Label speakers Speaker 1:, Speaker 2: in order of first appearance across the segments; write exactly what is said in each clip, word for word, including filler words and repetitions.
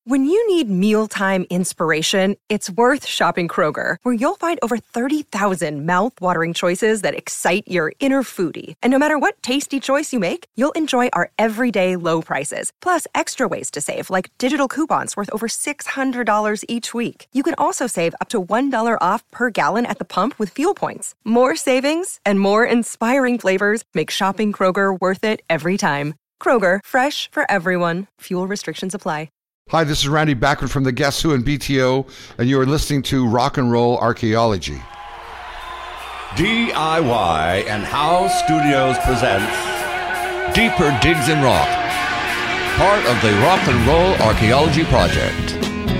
Speaker 1: When you need mealtime inspiration, it's worth shopping Kroger, where you'll find over thirty thousand mouth-watering choices that excite your inner foodie. And no matter what tasty choice you make, you'll enjoy our everyday low prices, plus extra ways to save, like digital coupons worth over six hundred dollars each week. You can also save up to one dollar off per gallon at the pump with fuel points. More savings and more inspiring flavors make shopping Kroger worth it every time. Kroger, fresh for everyone. Fuel restrictions apply.
Speaker 2: Hi, this is Randy Bachman from the Guess Who and B T O, and you are listening to Rock and Roll Archaeology.
Speaker 3: D I Y and How Studios presents Deeper Digs in Rock, part of the Rock and Roll Archaeology Project.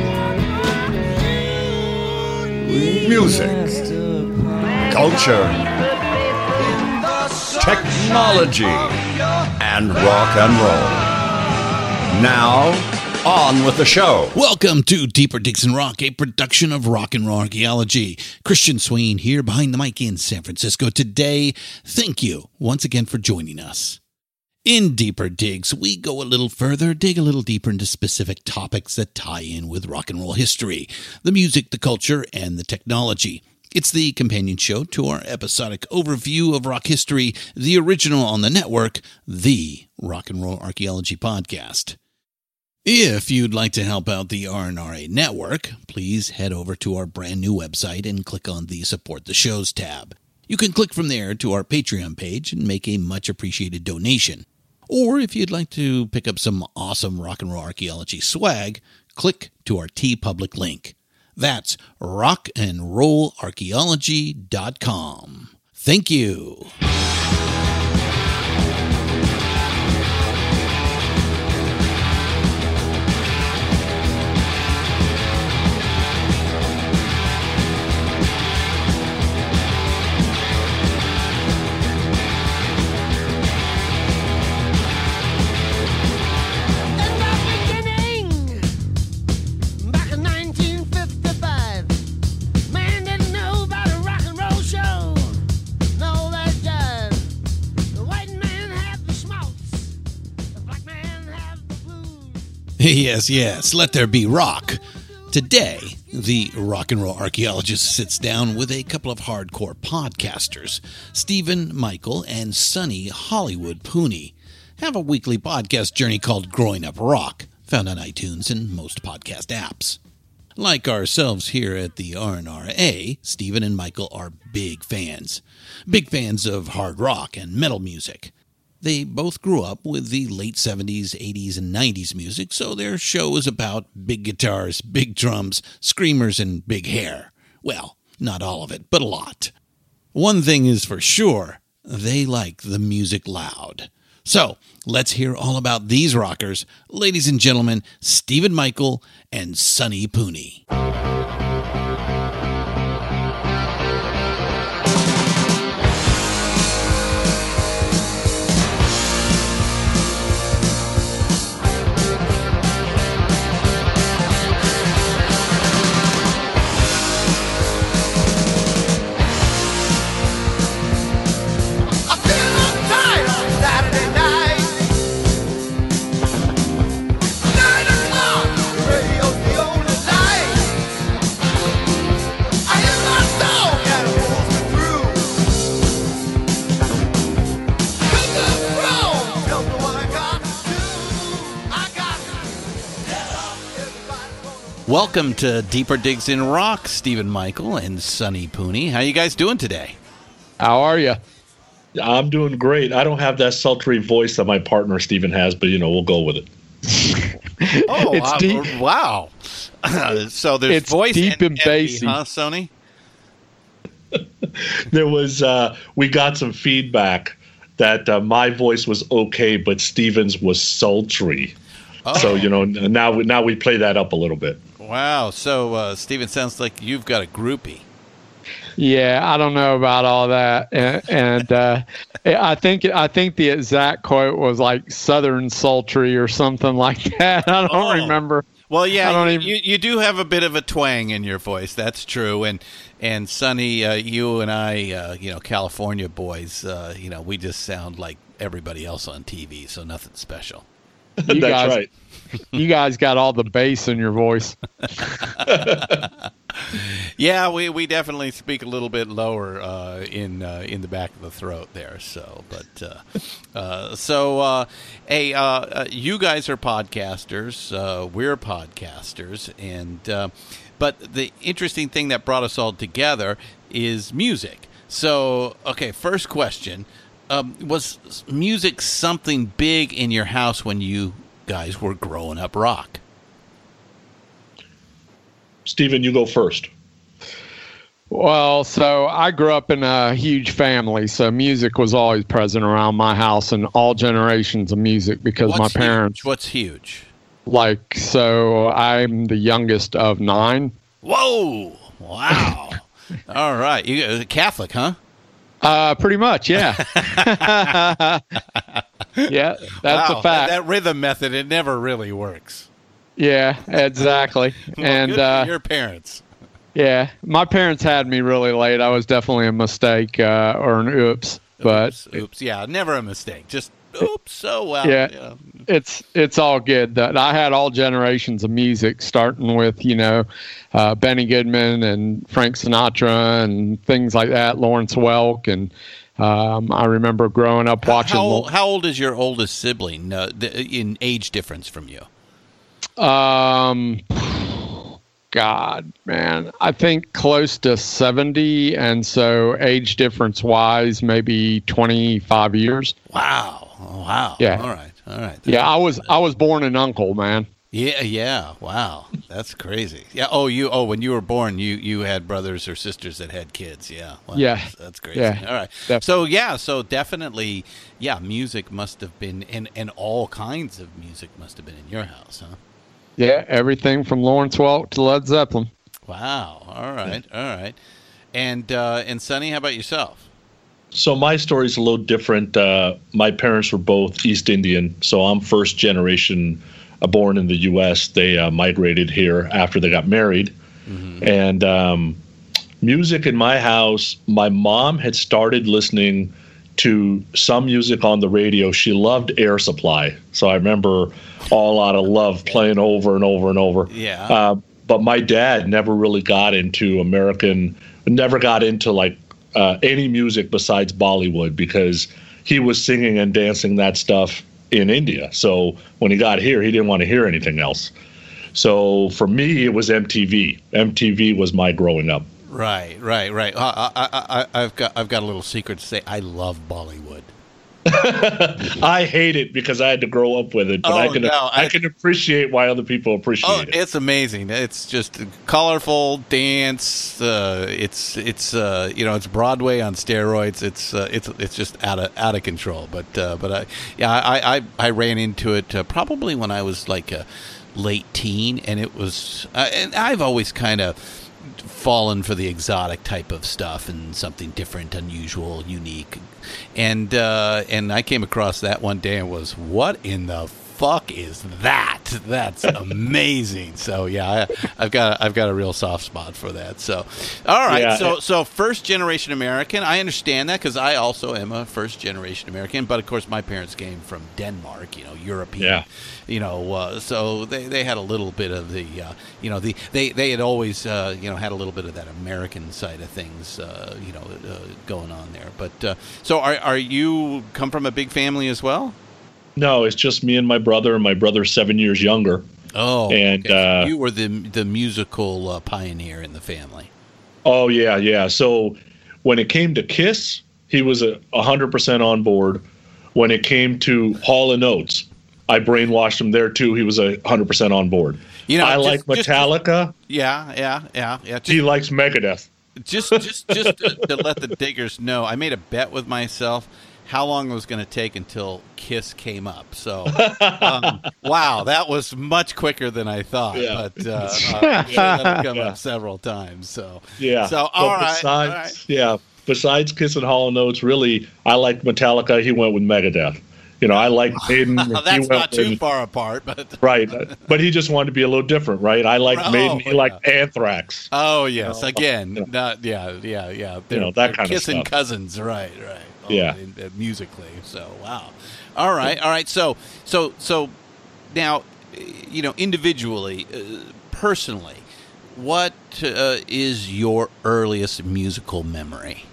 Speaker 3: Music, culture, technology, and rock and roll. Now, on with the show.
Speaker 4: Welcome to Deeper Digs in Rock, a production of Rock and Roll Archaeology. Christian Swain here behind the mic in San Francisco today. Thank you once again for joining us. In Deeper Digs, we go a little further, dig a little deeper into specific topics that tie in with rock and roll history, the music, the culture, and the technology. It's the companion show to our episodic overview of rock history, the original on the network, the Rock and Roll Archaeology Podcast. If you'd like to help out the R N R A network, please head over to our brand new website and click on the Support the Shows tab. You can click from there to our Patreon page and make a much appreciated donation. Or if you'd like to pick up some awesome rock and roll archaeology swag, click to our TeePublic link. That's rock and roll archaeology dot com. Thank you. Yes, yes, let there be rock. Today, the rock and roll archaeologist sits down with a couple of hardcore podcasters, Stephen Michael and Sonny Hollywood Pooney. Have a weekly podcast journey called Growing Up Rock, found on iTunes and most podcast apps. Like ourselves here at the R N R A, Stephen and Michael are big fans. Big fans of hard rock and metal music. They both grew up with the late seventies, eighties, and nineties music, so their show is about big guitars, big drums, screamers, and big hair. Well, not all of it, but a lot. One thing is for sure, they like the music loud. So, let's hear all about these rockers. Ladies and gentlemen, Stephen Michael and Sonny Pooney. Welcome to Deeper Digs in Rock, Stephen Michael and Sonny Pooney. How you guys doing today?
Speaker 5: How are you?
Speaker 6: I'm doing great. I don't have that sultry voice that my partner Stephen has, but you know, we'll go with it.
Speaker 4: oh,
Speaker 5: it's
Speaker 4: uh,
Speaker 5: deep.
Speaker 4: Wow. so there's
Speaker 5: it's
Speaker 4: voice
Speaker 5: deep and, and bassy,
Speaker 4: huh, Sonny?
Speaker 6: There was, uh, we got some feedback that uh, my voice was okay, but Stephen's was sultry. Oh. So, you know, now we, now we play that up a little bit.
Speaker 4: Wow. So, uh, Stephen, sounds like you've got a groupie.
Speaker 5: Yeah, I don't know about all that, and, and uh, I think I think the exact quote was like "Southern sultry" or something like that. I don't oh. remember.
Speaker 4: Well, yeah,
Speaker 5: I don't
Speaker 4: you,
Speaker 5: even...
Speaker 4: you you do have a bit of a twang in your voice. That's true. And and Sonny, uh, you and I, uh, you know, California boys, uh, you know, we just sound like everybody else on T V, so nothing special.
Speaker 5: You
Speaker 6: That's
Speaker 5: guys,
Speaker 6: right.
Speaker 5: You guys got all the bass in your voice.
Speaker 4: Yeah, we, we definitely speak a little bit lower uh, in uh, in the back of the throat there. So, but uh, uh, so uh, hey, uh, uh, you guys are podcasters. Uh, we're podcasters, and uh, but the interesting thing that brought us all together is music. So, okay, first question: um, was music something big in your house when you guys were growing up rock?
Speaker 6: Stephen, you go first.
Speaker 5: Well, so I grew up in a huge family, so music was always present around my house and all generations of music because
Speaker 4: What's
Speaker 5: my parents.
Speaker 4: Huge? What's huge?
Speaker 5: Like, so I'm the youngest of nine.
Speaker 4: Whoa! Wow! All right, you uh, Catholic, huh?
Speaker 5: Uh, pretty much, yeah. Yeah, that's
Speaker 4: wow.
Speaker 5: a fact.
Speaker 4: That, that rhythm method, it never really works.
Speaker 5: Yeah, exactly.
Speaker 4: Well,
Speaker 5: and
Speaker 4: good for
Speaker 5: uh,
Speaker 4: your parents.
Speaker 5: Yeah, my parents had me really late. I was definitely a mistake uh, or an oops, but
Speaker 4: oops, oops, yeah, never a mistake. Just oops. Oh well.
Speaker 5: Yeah,
Speaker 4: yeah.
Speaker 5: it's it's all good. That I had all generations of music, starting with you know uh, Benny Goodman and Frank Sinatra and things like that, Lawrence Welk, and um, I remember growing up watching.
Speaker 4: How, how, how old is your oldest sibling uh, in age difference from you?
Speaker 5: Um. God, man, I think close to seventy, and so age difference wise, maybe twenty-five years.
Speaker 4: Wow! Oh, wow!
Speaker 5: Yeah.
Speaker 4: All right. All right.
Speaker 5: Yeah, I was I was born an uncle, man.
Speaker 4: Yeah. Yeah. Wow. That's crazy. Yeah. Oh, you. Oh, when you were born, you you had brothers or sisters that had kids. Yeah. Wow,
Speaker 5: yeah.
Speaker 4: That's, that's crazy.
Speaker 5: Yeah.
Speaker 4: All right.
Speaker 5: Def-
Speaker 4: so yeah. So definitely, yeah. Music must have been, and and all kinds of music must have been in your house, huh?
Speaker 5: Yeah, everything from Lawrence Welk to Led Zeppelin.
Speaker 4: Wow. All right. All right. And uh, and Sonny, how about yourself?
Speaker 6: So my story's a little different. Uh, my parents were both East Indian, so I'm first generation uh, born in the U S. They uh, migrated here after they got married. Mm-hmm. And um, music in my house, my mom had started listening to some music on the radio. She loved Air Supply. So I remember All Out of Love playing over and over and over.
Speaker 4: Yeah.
Speaker 6: Uh, but my dad never really got into American, never got into like uh, any music besides Bollywood because he was singing and dancing that stuff in India. So when he got here, he didn't want to hear anything else. So for me, it was M T V. M T V was my growing up.
Speaker 4: Right, right, right. I, I, I, I've got, I've got a little secret to say. I love Bollywood.
Speaker 6: I hate it because I had to grow up with it, but
Speaker 4: oh,
Speaker 6: I can,
Speaker 4: no,
Speaker 6: I, I can appreciate why other people appreciate
Speaker 4: oh,
Speaker 6: it.
Speaker 4: It's amazing. It's just colorful dance. Uh, it's, it's, uh, you know, it's Broadway on steroids. It's, uh, it's, it's just out of, out of control. But, uh, but I, yeah, I, I, I ran into it uh, probably when I was like a late teen, and it was, uh, and I've always kind of fallen for the exotic type of stuff and something different, unusual, unique. And uh, and I came across that one day and was, what in the fuck is that? That's amazing. So yeah, I, I've got I've got a real soft spot for that. So all right,
Speaker 6: yeah.
Speaker 4: so so first generation American. I understand that because I also am a first generation American. But of course, my parents came from Denmark. You know, European.
Speaker 6: Yeah.
Speaker 4: You know, uh, so they, they had a little bit of the, uh, you know, the they, they had always, uh, you know, had a little bit of that American side of things, uh, you know, uh, going on there. But uh, so are are you come from a big family as well?
Speaker 6: No, it's just me and my brother, and my brother's seven years younger.
Speaker 4: Oh,
Speaker 6: and
Speaker 4: okay.
Speaker 6: uh,
Speaker 4: you were the the musical uh, pioneer in the family.
Speaker 6: Oh yeah, yeah. So when it came to Kiss, he was a hundred percent on board. When it came to Hall and Oates, I brainwashed him there too. He was a hundred percent on board. You know, I just, like Metallica.
Speaker 4: Just, yeah, yeah, yeah, yeah. Just,
Speaker 6: he likes Megadeth.
Speaker 4: Just, just, just to, to let the diggers know, I made a bet with myself how long it was going to take until Kiss came up. So, um, wow, that was much quicker than I thought. Yeah. But uh, uh, yeah, come yeah. up several times. So,
Speaker 6: yeah.
Speaker 4: So, all right,
Speaker 6: besides,
Speaker 4: all right.
Speaker 6: Yeah. Besides Kiss and Hall and Oates, really, I liked Metallica. He went with Megadeth. You know, I like Maiden.
Speaker 4: That's
Speaker 6: he went
Speaker 4: not too
Speaker 6: with,
Speaker 4: far apart, but
Speaker 6: right. But he just wanted to be a little different, right? I like oh, Maiden. He yeah. liked Anthrax.
Speaker 4: Oh yes, you know? Again, you know. not yeah, yeah, yeah. They're,
Speaker 6: you know that kind
Speaker 4: kissing
Speaker 6: of stuff.
Speaker 4: Cousins, right, right.
Speaker 6: Yeah,
Speaker 4: in, in, musically. So wow. All right, all right. So so so now, you know, individually, uh, personally, what uh, is your earliest musical memory?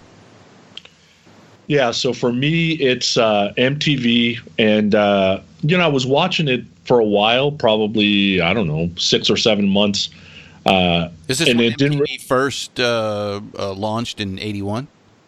Speaker 6: Yeah, so for me, it's uh, M T V, and uh, you know, I was watching it for a while, probably I don't know, six or seven months. Uh,
Speaker 4: is this
Speaker 6: and
Speaker 4: when
Speaker 6: it
Speaker 4: M T V
Speaker 6: didn't re-
Speaker 4: first uh, uh, launched in eighty-one?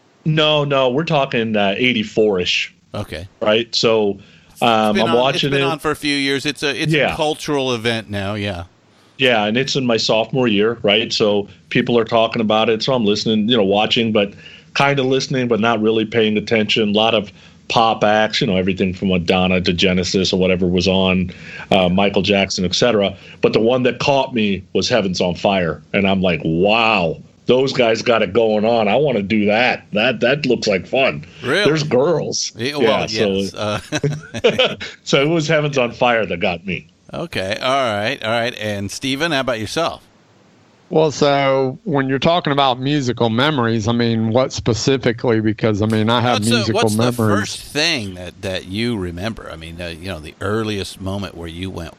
Speaker 6: No, no, we're talking uh, eighty-four-ish.
Speaker 4: Okay,
Speaker 6: right. So um, I'm
Speaker 4: on,
Speaker 6: watching
Speaker 4: it's been
Speaker 6: it.
Speaker 4: on for a few years. It's a it's
Speaker 6: yeah.
Speaker 4: a cultural event now. Yeah.
Speaker 6: Yeah, and it's in my sophomore year, right? So people are talking about it, so I'm listening, you know, watching, but kind of listening, but not really paying attention. A lot of pop acts, you know, everything from Madonna to Genesis or whatever was on, uh, Michael Jackson, et cetera. But the one that caught me was Heaven's on Fire, and I'm like, wow, those guys got it going on. I want to do that. That that looks like fun.
Speaker 4: Really?
Speaker 6: There's girls.
Speaker 4: Yeah, well,
Speaker 6: yeah,
Speaker 4: yes.
Speaker 6: so,
Speaker 4: uh,
Speaker 6: so it was Heaven's on Fire that got me.
Speaker 4: Okay, all right, all right. And Steven, how about yourself?
Speaker 5: Well, so when you're talking about musical memories, I mean, what specifically? Because, I mean, I have
Speaker 4: what's
Speaker 5: musical
Speaker 4: the, what's
Speaker 5: memories.
Speaker 4: the first thing that, that you remember? I mean, uh, you know, the earliest moment where you went,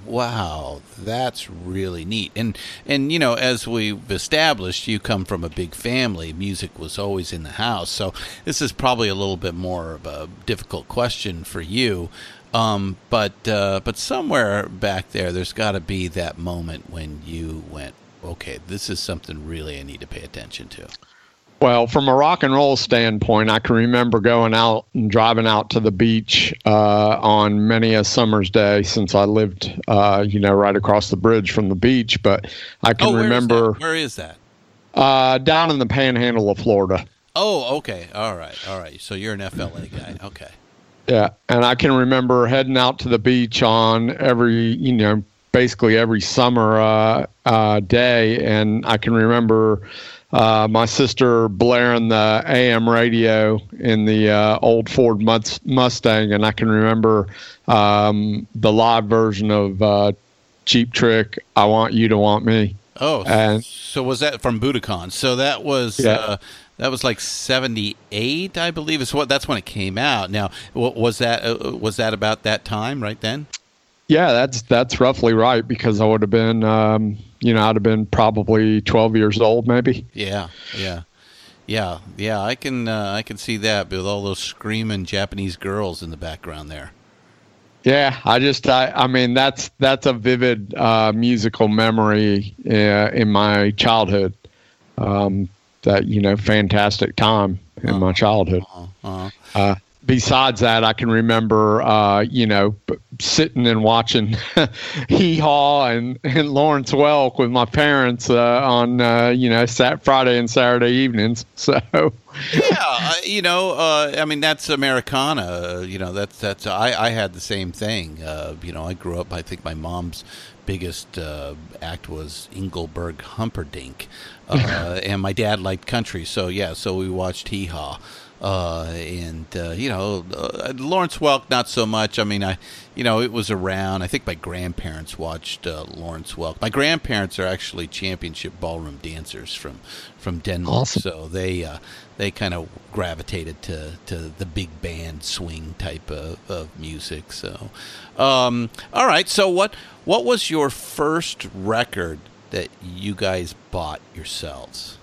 Speaker 4: wow, that's really neat. And, and you know, as we've established, you come from a big family. Music was always in the house. So this is probably a little bit more of a difficult question for you. Um, but uh, but somewhere back there, there's got to be that moment when you went, okay, this is something really I need to pay attention to.
Speaker 5: Well, from a rock and roll standpoint, I can remember going out and driving out to the beach uh, on many a summer's day, since I lived, uh, you know, right across the bridge from the beach. But I can
Speaker 4: oh, where
Speaker 5: remember
Speaker 4: is where is that?
Speaker 5: Uh, down in the Panhandle of Florida.
Speaker 4: Oh, okay, all right, all right. So you're an F L A guy, okay.
Speaker 5: Yeah, and I can remember heading out to the beach on every, you know, basically every summer uh, uh, day, and I can remember uh, my sister blaring the A M radio in the uh, old Ford Mustang, and I can remember um, the live version of uh, Cheap Trick, I Want You to Want Me.
Speaker 4: Oh,
Speaker 5: and,
Speaker 4: so was that from Budokan? So that was...
Speaker 5: Yeah.
Speaker 4: Uh, That was like seventy-eight, I believe. Is what that's when it came out. Now, was that uh, was that about that time right then?
Speaker 5: Yeah, that's that's roughly right, because I would have been, um, you know, I'd have been probably twelve years old, maybe.
Speaker 4: Yeah, yeah, yeah, yeah. I can uh, I can see that with all those screaming Japanese girls in the background there.
Speaker 5: Yeah, I just I, I mean that's that's a vivid uh, musical memory uh, in my childhood. Um, that, you know, fantastic time in uh-huh. my childhood. Uh-huh. Uh, besides that, I can remember, uh, you know, sitting and watching Hee Haw and, and Lawrence Welk with my parents uh, on, uh, you know, sat Friday and Saturday evenings. So,
Speaker 4: yeah, uh, you know, uh, I mean, that's Americana. Uh, you know, that's that's I, I had the same thing. Uh, you know, I grew up. I think my mom's biggest uh, act was Engelbert Humperdinck, uh, and my dad liked country, so yeah, so we watched Hee Haw. Uh, and, uh, you know, uh, Lawrence Welk, not so much. I mean, I, you know, it was around. I think my grandparents watched uh, Lawrence Welk. My grandparents are actually championship ballroom dancers from, from Denmark.
Speaker 5: Awesome.
Speaker 4: So they, uh, they kind of gravitated to, to the big band swing type of, of music. So, um, all right. So what, what was your first record that you guys bought yourselves?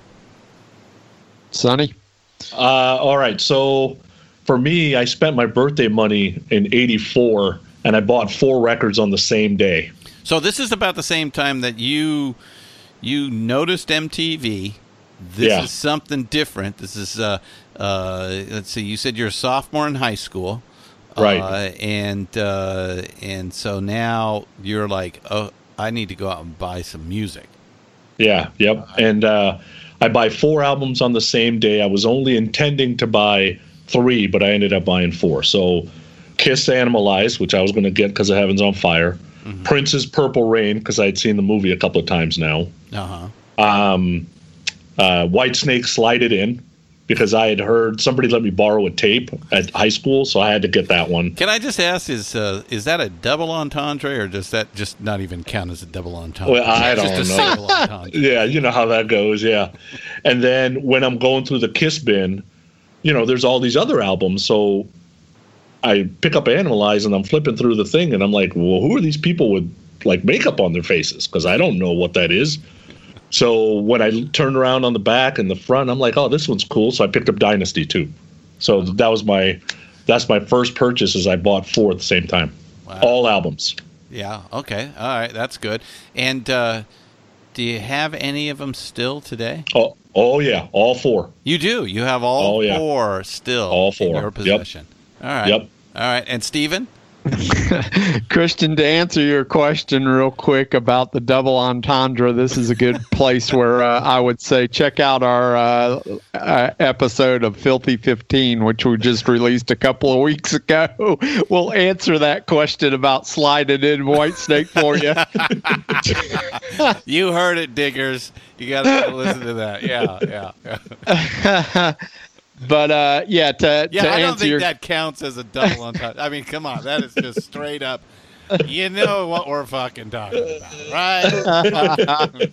Speaker 5: Sonny?
Speaker 6: Uh, all right. So for me, I spent my birthday money in eighty-four, and I bought four records on the same day.
Speaker 4: So this is about the same time that you you noticed M T V. This
Speaker 6: yeah.
Speaker 4: is something different. This is, uh, uh, let's see, you said you're a sophomore in high school.
Speaker 6: Right.
Speaker 4: Uh, and, uh, and so now you're like, oh, I need to go out and buy some music.
Speaker 6: Yeah. Yep. And, uh, I buy four albums on the same day. I was only intending to buy three, but I ended up buying four. So Kiss Animalize, which I was going to get because of Heaven's on Fire. Mm-hmm. Prince's Purple Rain, because I'd seen the movie a couple of times now.
Speaker 4: Uh-huh.
Speaker 6: Um, uh, Whitesnake Slide It In, because I had heard somebody let me borrow a tape at high school, so I had to get that one.
Speaker 4: Can I just ask, is uh, is that a double entendre, or does that just not even count as a double entendre?
Speaker 6: Well, I don't
Speaker 4: just a
Speaker 6: know.
Speaker 4: single entendre?
Speaker 6: Yeah, you know how that goes, yeah. And then when I'm going through the Kiss bin, you know, there's all these other albums, so I pick up Animalize and I'm flipping through the thing and I'm like, well, who are these people with like makeup on their faces? Because I don't know what that is. So when I turned around on the back and the front, I'm like, oh, this one's cool. So I picked up Dynasty too. So that was my, that's my first purchase. As I bought four at the same time, wow. All albums.
Speaker 4: Yeah. Okay. All right. That's good. And uh, do you have any of them still today?
Speaker 6: Oh, oh yeah, all four.
Speaker 4: You do. You have all
Speaker 6: oh, yeah.
Speaker 4: four still.
Speaker 6: All four.
Speaker 4: In your possession.
Speaker 6: Yep.
Speaker 4: All right.
Speaker 6: Yep.
Speaker 4: All right. And Steven?
Speaker 5: Christian, to answer your question real quick about the double entendre, this is a good place where uh, I would say check out our uh, uh, episode of Filthy fifteen, which we just released a couple of weeks ago. We'll answer that question about sliding in Whitesnake for you.
Speaker 4: You heard it, diggers. You got to listen to that. Yeah, yeah. yeah.
Speaker 5: But, uh, yeah, to,
Speaker 4: yeah,
Speaker 5: to
Speaker 4: I don't
Speaker 5: answer
Speaker 4: think
Speaker 5: your...
Speaker 4: that counts as a double entendre. I mean, come on. That is just straight up. You know what we're fucking talking about, right?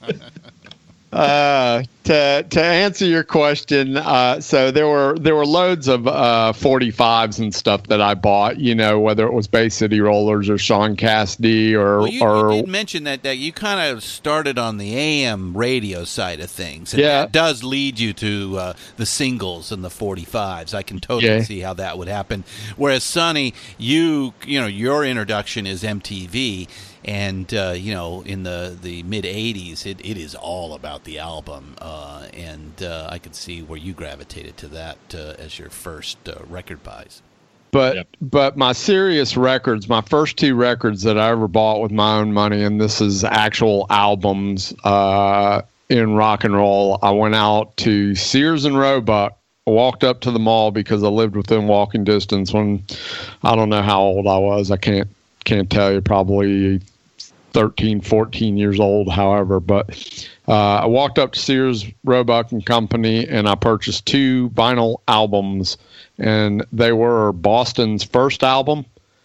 Speaker 5: uh, to to answer your question, uh, so there were there were loads of uh, forty-fives and stuff that I bought. You know, whether it was Bay City Rollers or Sean Cassidy or
Speaker 4: well, you,
Speaker 5: or
Speaker 4: you did mention that that you kind of started on the A M radio side of things. And
Speaker 5: yeah,
Speaker 4: that does lead you to uh, the singles and the forty-fives. I can totally
Speaker 5: yeah.
Speaker 4: see how that would happen. Whereas Sonny, you you know, your introduction is M T V. And, uh, you know, in the, the mid-eighties, it, it is all about the album. Uh, and uh, I could see where you gravitated to that uh, as your first uh, record buys.
Speaker 5: But
Speaker 6: yep.
Speaker 5: but my serious records, my first two records that I ever bought with my own money, and this is actual albums uh, in rock and roll, I went out to Sears and Roebuck. I walked up to the mall because I lived within walking distance when, I don't know how old I was. I can't can't tell you, probably thirteen, fourteen years old, however. But uh, I walked up to Sears, Roebuck and Company, and I purchased two vinyl albums. And they were Boston's first album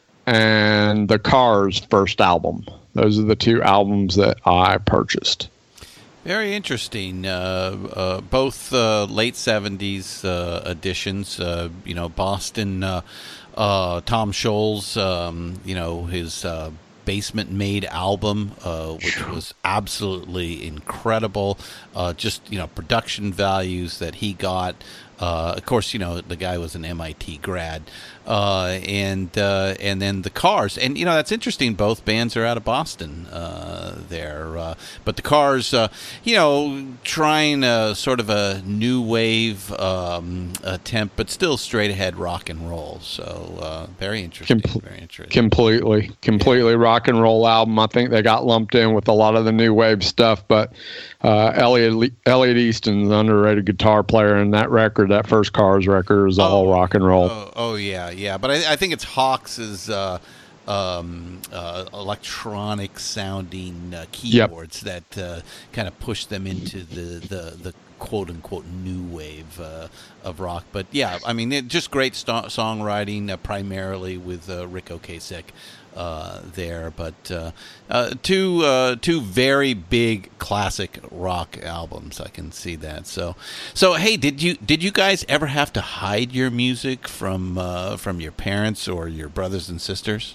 Speaker 5: and the Cars' first album. Those are the two albums that I purchased.
Speaker 4: Very interesting. Uh, uh, both uh, late seventies uh, editions. Uh, you know, Boston, uh, uh, Tom Scholz, um, you know, his uh, Basement Made album, uh, which was absolutely incredible. Uh, just, you know, production values that he got. Uh, of course, you know, the guy was an M I T grad. Uh, and uh, and then the Cars. And, you know, that's interesting. Both bands are out of Boston uh, there. Uh, but the Cars, uh, you know, trying a sort of a new wave um, attempt, but still straight ahead rock and roll. So uh, very interesting. Com- very interesting.
Speaker 5: Completely. Completely yeah. rock and roll album. I think they got lumped in with a lot of the new wave stuff. But uh, Elliot, Elliot Easton's an underrated guitar player, and that record, that first Cars record, is all
Speaker 4: oh,
Speaker 5: rock and roll.
Speaker 4: Oh, oh yeah. Yeah, but I, I think it's Hawks's uh, um, uh, electronic sounding uh, keyboards yep. that uh, kind of push them into the, the, the quote unquote new wave uh, of rock. But yeah, I mean, it, just great st- songwriting, uh, primarily with uh, Rick Ocasek uh, there. But uh, uh, two uh, two very big classic rock albums. I can see that. So, so hey, did you did you guys ever have to hide your music from uh, from your parents or your brothers and sisters?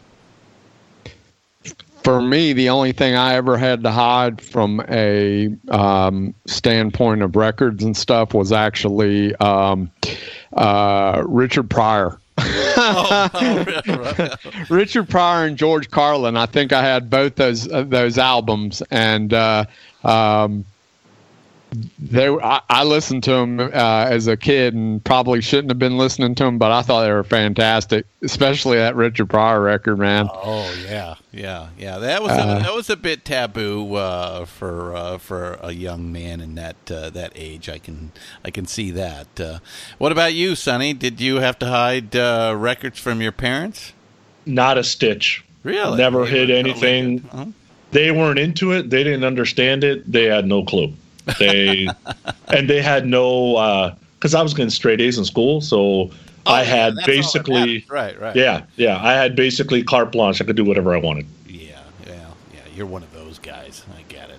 Speaker 5: For me, the only thing I ever had to hide from a um, standpoint of records and stuff was actually um, uh, Richard Pryor.
Speaker 4: oh, oh, right, right.
Speaker 5: Richard Pryor and George Carlin. I think I had both those uh, those albums, and uh, um, they. I, I listened to them uh, as a kid, and probably shouldn't have been listening to them, but I thought they were fantastic, especially that Richard Pryor record, man.
Speaker 4: Oh yeah, yeah, yeah. That was
Speaker 5: Uh,
Speaker 4: a, that was a bit taboo uh, for uh, for a young man in that uh, that age. I can I can see that. Uh, what about you, Sonny? Did you have to hide uh, records from your parents?
Speaker 6: Not a stitch.
Speaker 4: Really?
Speaker 6: Never
Speaker 4: They
Speaker 6: hid
Speaker 4: were
Speaker 6: anything.
Speaker 4: totally uh-huh.
Speaker 6: They weren't into it. They didn't understand it. They had no clue. They and they had no because uh, I was getting straight A's in school, so
Speaker 4: Oh,
Speaker 6: I
Speaker 4: yeah,
Speaker 6: had
Speaker 4: that's all that
Speaker 6: basically
Speaker 4: matters. right, right.
Speaker 6: yeah, yeah. I had basically carte blanche. I could do whatever I wanted.
Speaker 4: Yeah, yeah, yeah. You're one of those guys. I get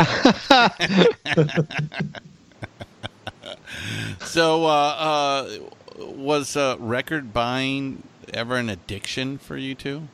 Speaker 4: it. so, uh, uh, was uh, record buying ever an addiction for you two?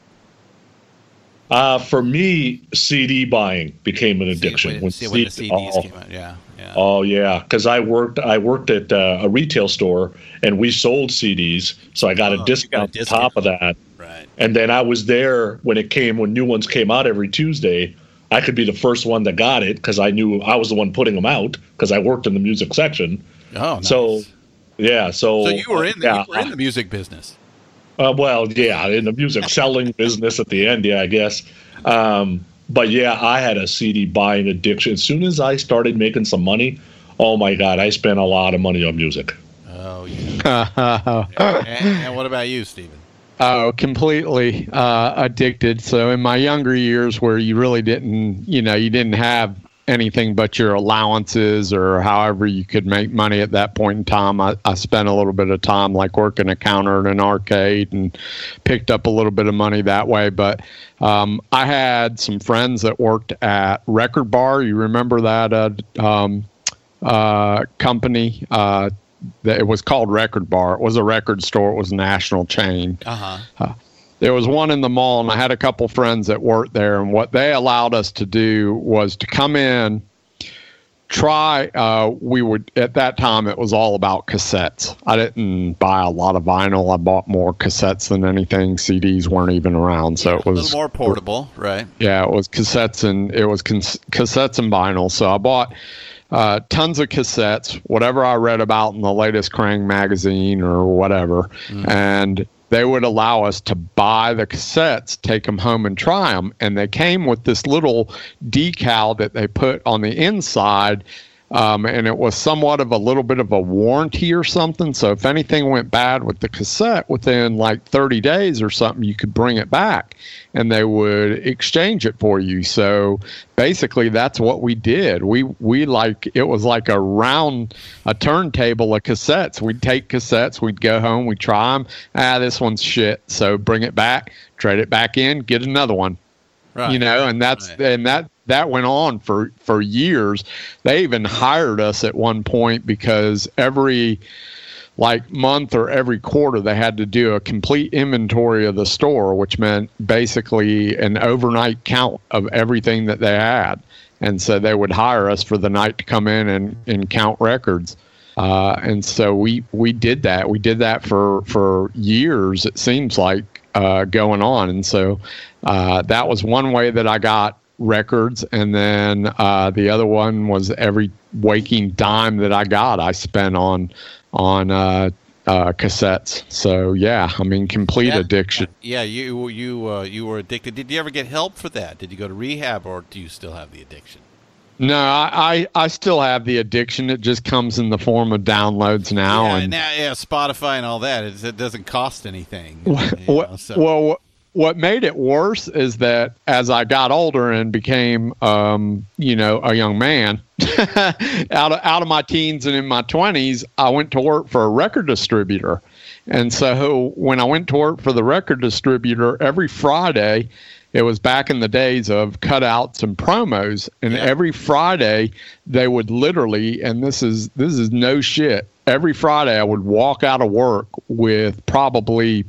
Speaker 6: Uh, for me, C D buying became an addiction.
Speaker 4: See, when,
Speaker 6: when,
Speaker 4: see, when the
Speaker 6: C-
Speaker 4: C Ds
Speaker 6: oh,
Speaker 4: came out, yeah, yeah.
Speaker 6: Oh yeah, because I worked I worked at uh, a retail store and we sold C Ds, so I got
Speaker 4: Oh,
Speaker 6: a discount
Speaker 4: a
Speaker 6: on top of that.
Speaker 4: Right.
Speaker 6: And then I was there when it came when new ones came out every Tuesday. I could be the first one that got it because I knew I was the one putting them out because I worked in the music section.
Speaker 4: Oh, nice.
Speaker 6: So yeah, so
Speaker 4: So you were in the,
Speaker 6: yeah,
Speaker 4: you were in the music business.
Speaker 6: Uh, well, yeah, in the music selling business at the end, yeah, I guess. Um, but yeah, I had a C D buying addiction. As soon as I started making some money, oh my God, I spent a lot of money on music.
Speaker 4: Oh, yeah. and, and what about you, Stephen?
Speaker 5: Oh, completely uh, addicted. So in my younger years where you really didn't, you know, you didn't have anything but your allowances or however you could make money at that point in time, I, I spent a little bit of time like working a counter at an arcade and picked up a little bit of money that way. But um, I had some friends that worked at Record Bar. You remember that uh, um, uh, company? Uh, that it was called Record Bar. It was a record store. It was a national chain.
Speaker 4: Uh-huh.
Speaker 5: Uh, there was one in the mall, and I had a couple friends that worked there, and what they allowed us to do was to come in, try, uh, we would, at that time, it was all about cassettes. I didn't buy a lot of vinyl. I bought more cassettes than anything. C Ds weren't even around, so
Speaker 4: Yeah,
Speaker 5: it was...
Speaker 4: a little more portable, right?
Speaker 5: Yeah, it was cassettes and, it was cons- cassettes and vinyl, so I bought... Uh, tons of cassettes, whatever I read about in the latest Krang magazine or whatever, mm. and they would allow us to buy the cassettes, take them home and try them, and they came with this little decal that they put on the inside, um, and it was somewhat of a little bit of a warranty or something, so if anything went bad with the cassette within like thirty days or something, you could bring it back, and they would exchange it for you. So basically that's what we did. We we like it was like a round a turntable of cassettes. We'd take cassettes, we'd go home, we'd try them. Ah, this one's shit. So bring it back, trade it back in, get another one. Right. You know, and that's right. and that that went on for for years. They even hired us at one point because every like month or every quarter they had to do a complete inventory of the store, which meant basically an overnight count of everything that they had. And so they would hire us for the night to come in and, and count records. Uh, and so we, we did that. We did that for, for years, it seems like, uh, going on. And so uh, that was one way that I got records. And then uh, the other one was every waking dime that I got, I spent on on uh, uh, cassettes. So yeah, I mean, complete
Speaker 4: yeah.
Speaker 5: addiction.
Speaker 4: Yeah, you you uh, you were addicted. Did you ever get help for that? Did you go to rehab, or do you still have the addiction?
Speaker 5: No, I, I, I still have the addiction. It just comes in the form of downloads now.
Speaker 4: Yeah,
Speaker 5: and
Speaker 4: now, yeah, Spotify and all that. It, it doesn't cost anything.
Speaker 5: What,
Speaker 4: you know, so.
Speaker 5: Well, what made it worse is that as I got older and became, um, you know, a young man, out of out of my teens and in my twenties, I went to work for a record distributor. And so when I went to work for the record distributor, every Friday, it was back in the days of cutouts and promos, and yeah. every Friday they would literally, and this is this is no shit, every Friday I would walk out of work with probably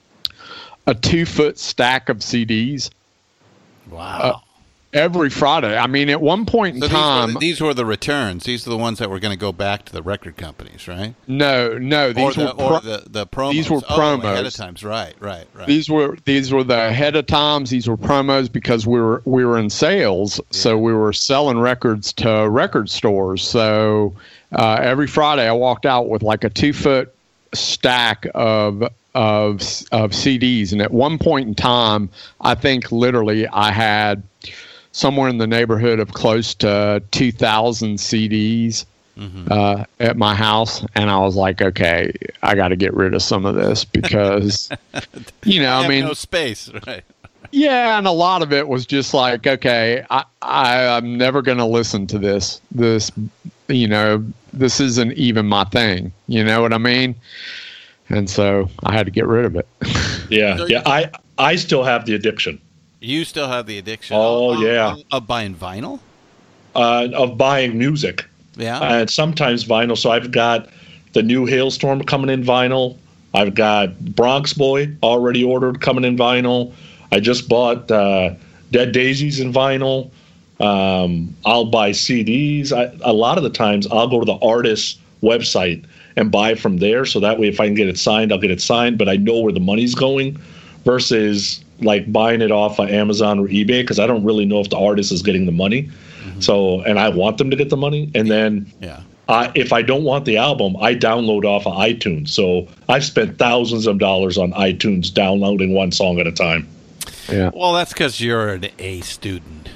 Speaker 5: a two-foot stack of C Ds.
Speaker 4: Wow.
Speaker 5: Uh, every Friday. I mean, at one point in
Speaker 4: so
Speaker 5: time...
Speaker 4: These were, the, these were the returns. These are the ones that were going to go back to the record companies, right?
Speaker 5: No, no. These
Speaker 4: or the,
Speaker 5: were pro-
Speaker 4: or the, the promos.
Speaker 5: These were
Speaker 4: oh,
Speaker 5: promos.
Speaker 4: ahead of times. Right, right, right.
Speaker 5: These were these were the ahead of times. These were promos because we were we were in sales, yeah. so we were selling records to record stores. So uh, every Friday I walked out with like a two-foot stack of of of C Ds, and at one point in time, I think literally I had somewhere in the neighborhood of close to two thousand C Ds mm-hmm. uh, at my house, and I was like, okay, I got to get rid of some of this because, you know, I, I mean,
Speaker 4: no space, right?
Speaker 5: Yeah, and a lot of it was just like, okay, I, I I'm never going to listen to this. This, you know, this isn't even my thing. You know what I mean? And so I had to get rid of it.
Speaker 6: Yeah, yeah. I I still have the addiction.
Speaker 4: You still have the addiction?
Speaker 6: Oh,
Speaker 4: of,
Speaker 6: yeah.
Speaker 4: Of, of buying vinyl?
Speaker 6: Uh, of buying music.
Speaker 4: Yeah.
Speaker 6: And sometimes vinyl. So I've got the new Hailstorm coming in vinyl. I've got Bronx Boy already ordered, coming in vinyl. I just bought uh, Dead Daisies in vinyl. Um, I'll buy C Ds. I, a lot of the times I'll go to the artist's website and buy from there. So that way, if I can get it signed, I'll get it signed, but I know where the money's going versus like buying it off of Amazon or eBay, because I don't really know if the artist is getting the money. Mm-hmm. So, and I want them to get the money. And then
Speaker 4: yeah.
Speaker 6: I, if I don't want the album, I download off of iTunes. So I've spent thousands of dollars on iTunes downloading one song at a time.
Speaker 5: Yeah.
Speaker 4: Well, that's because you're an A student.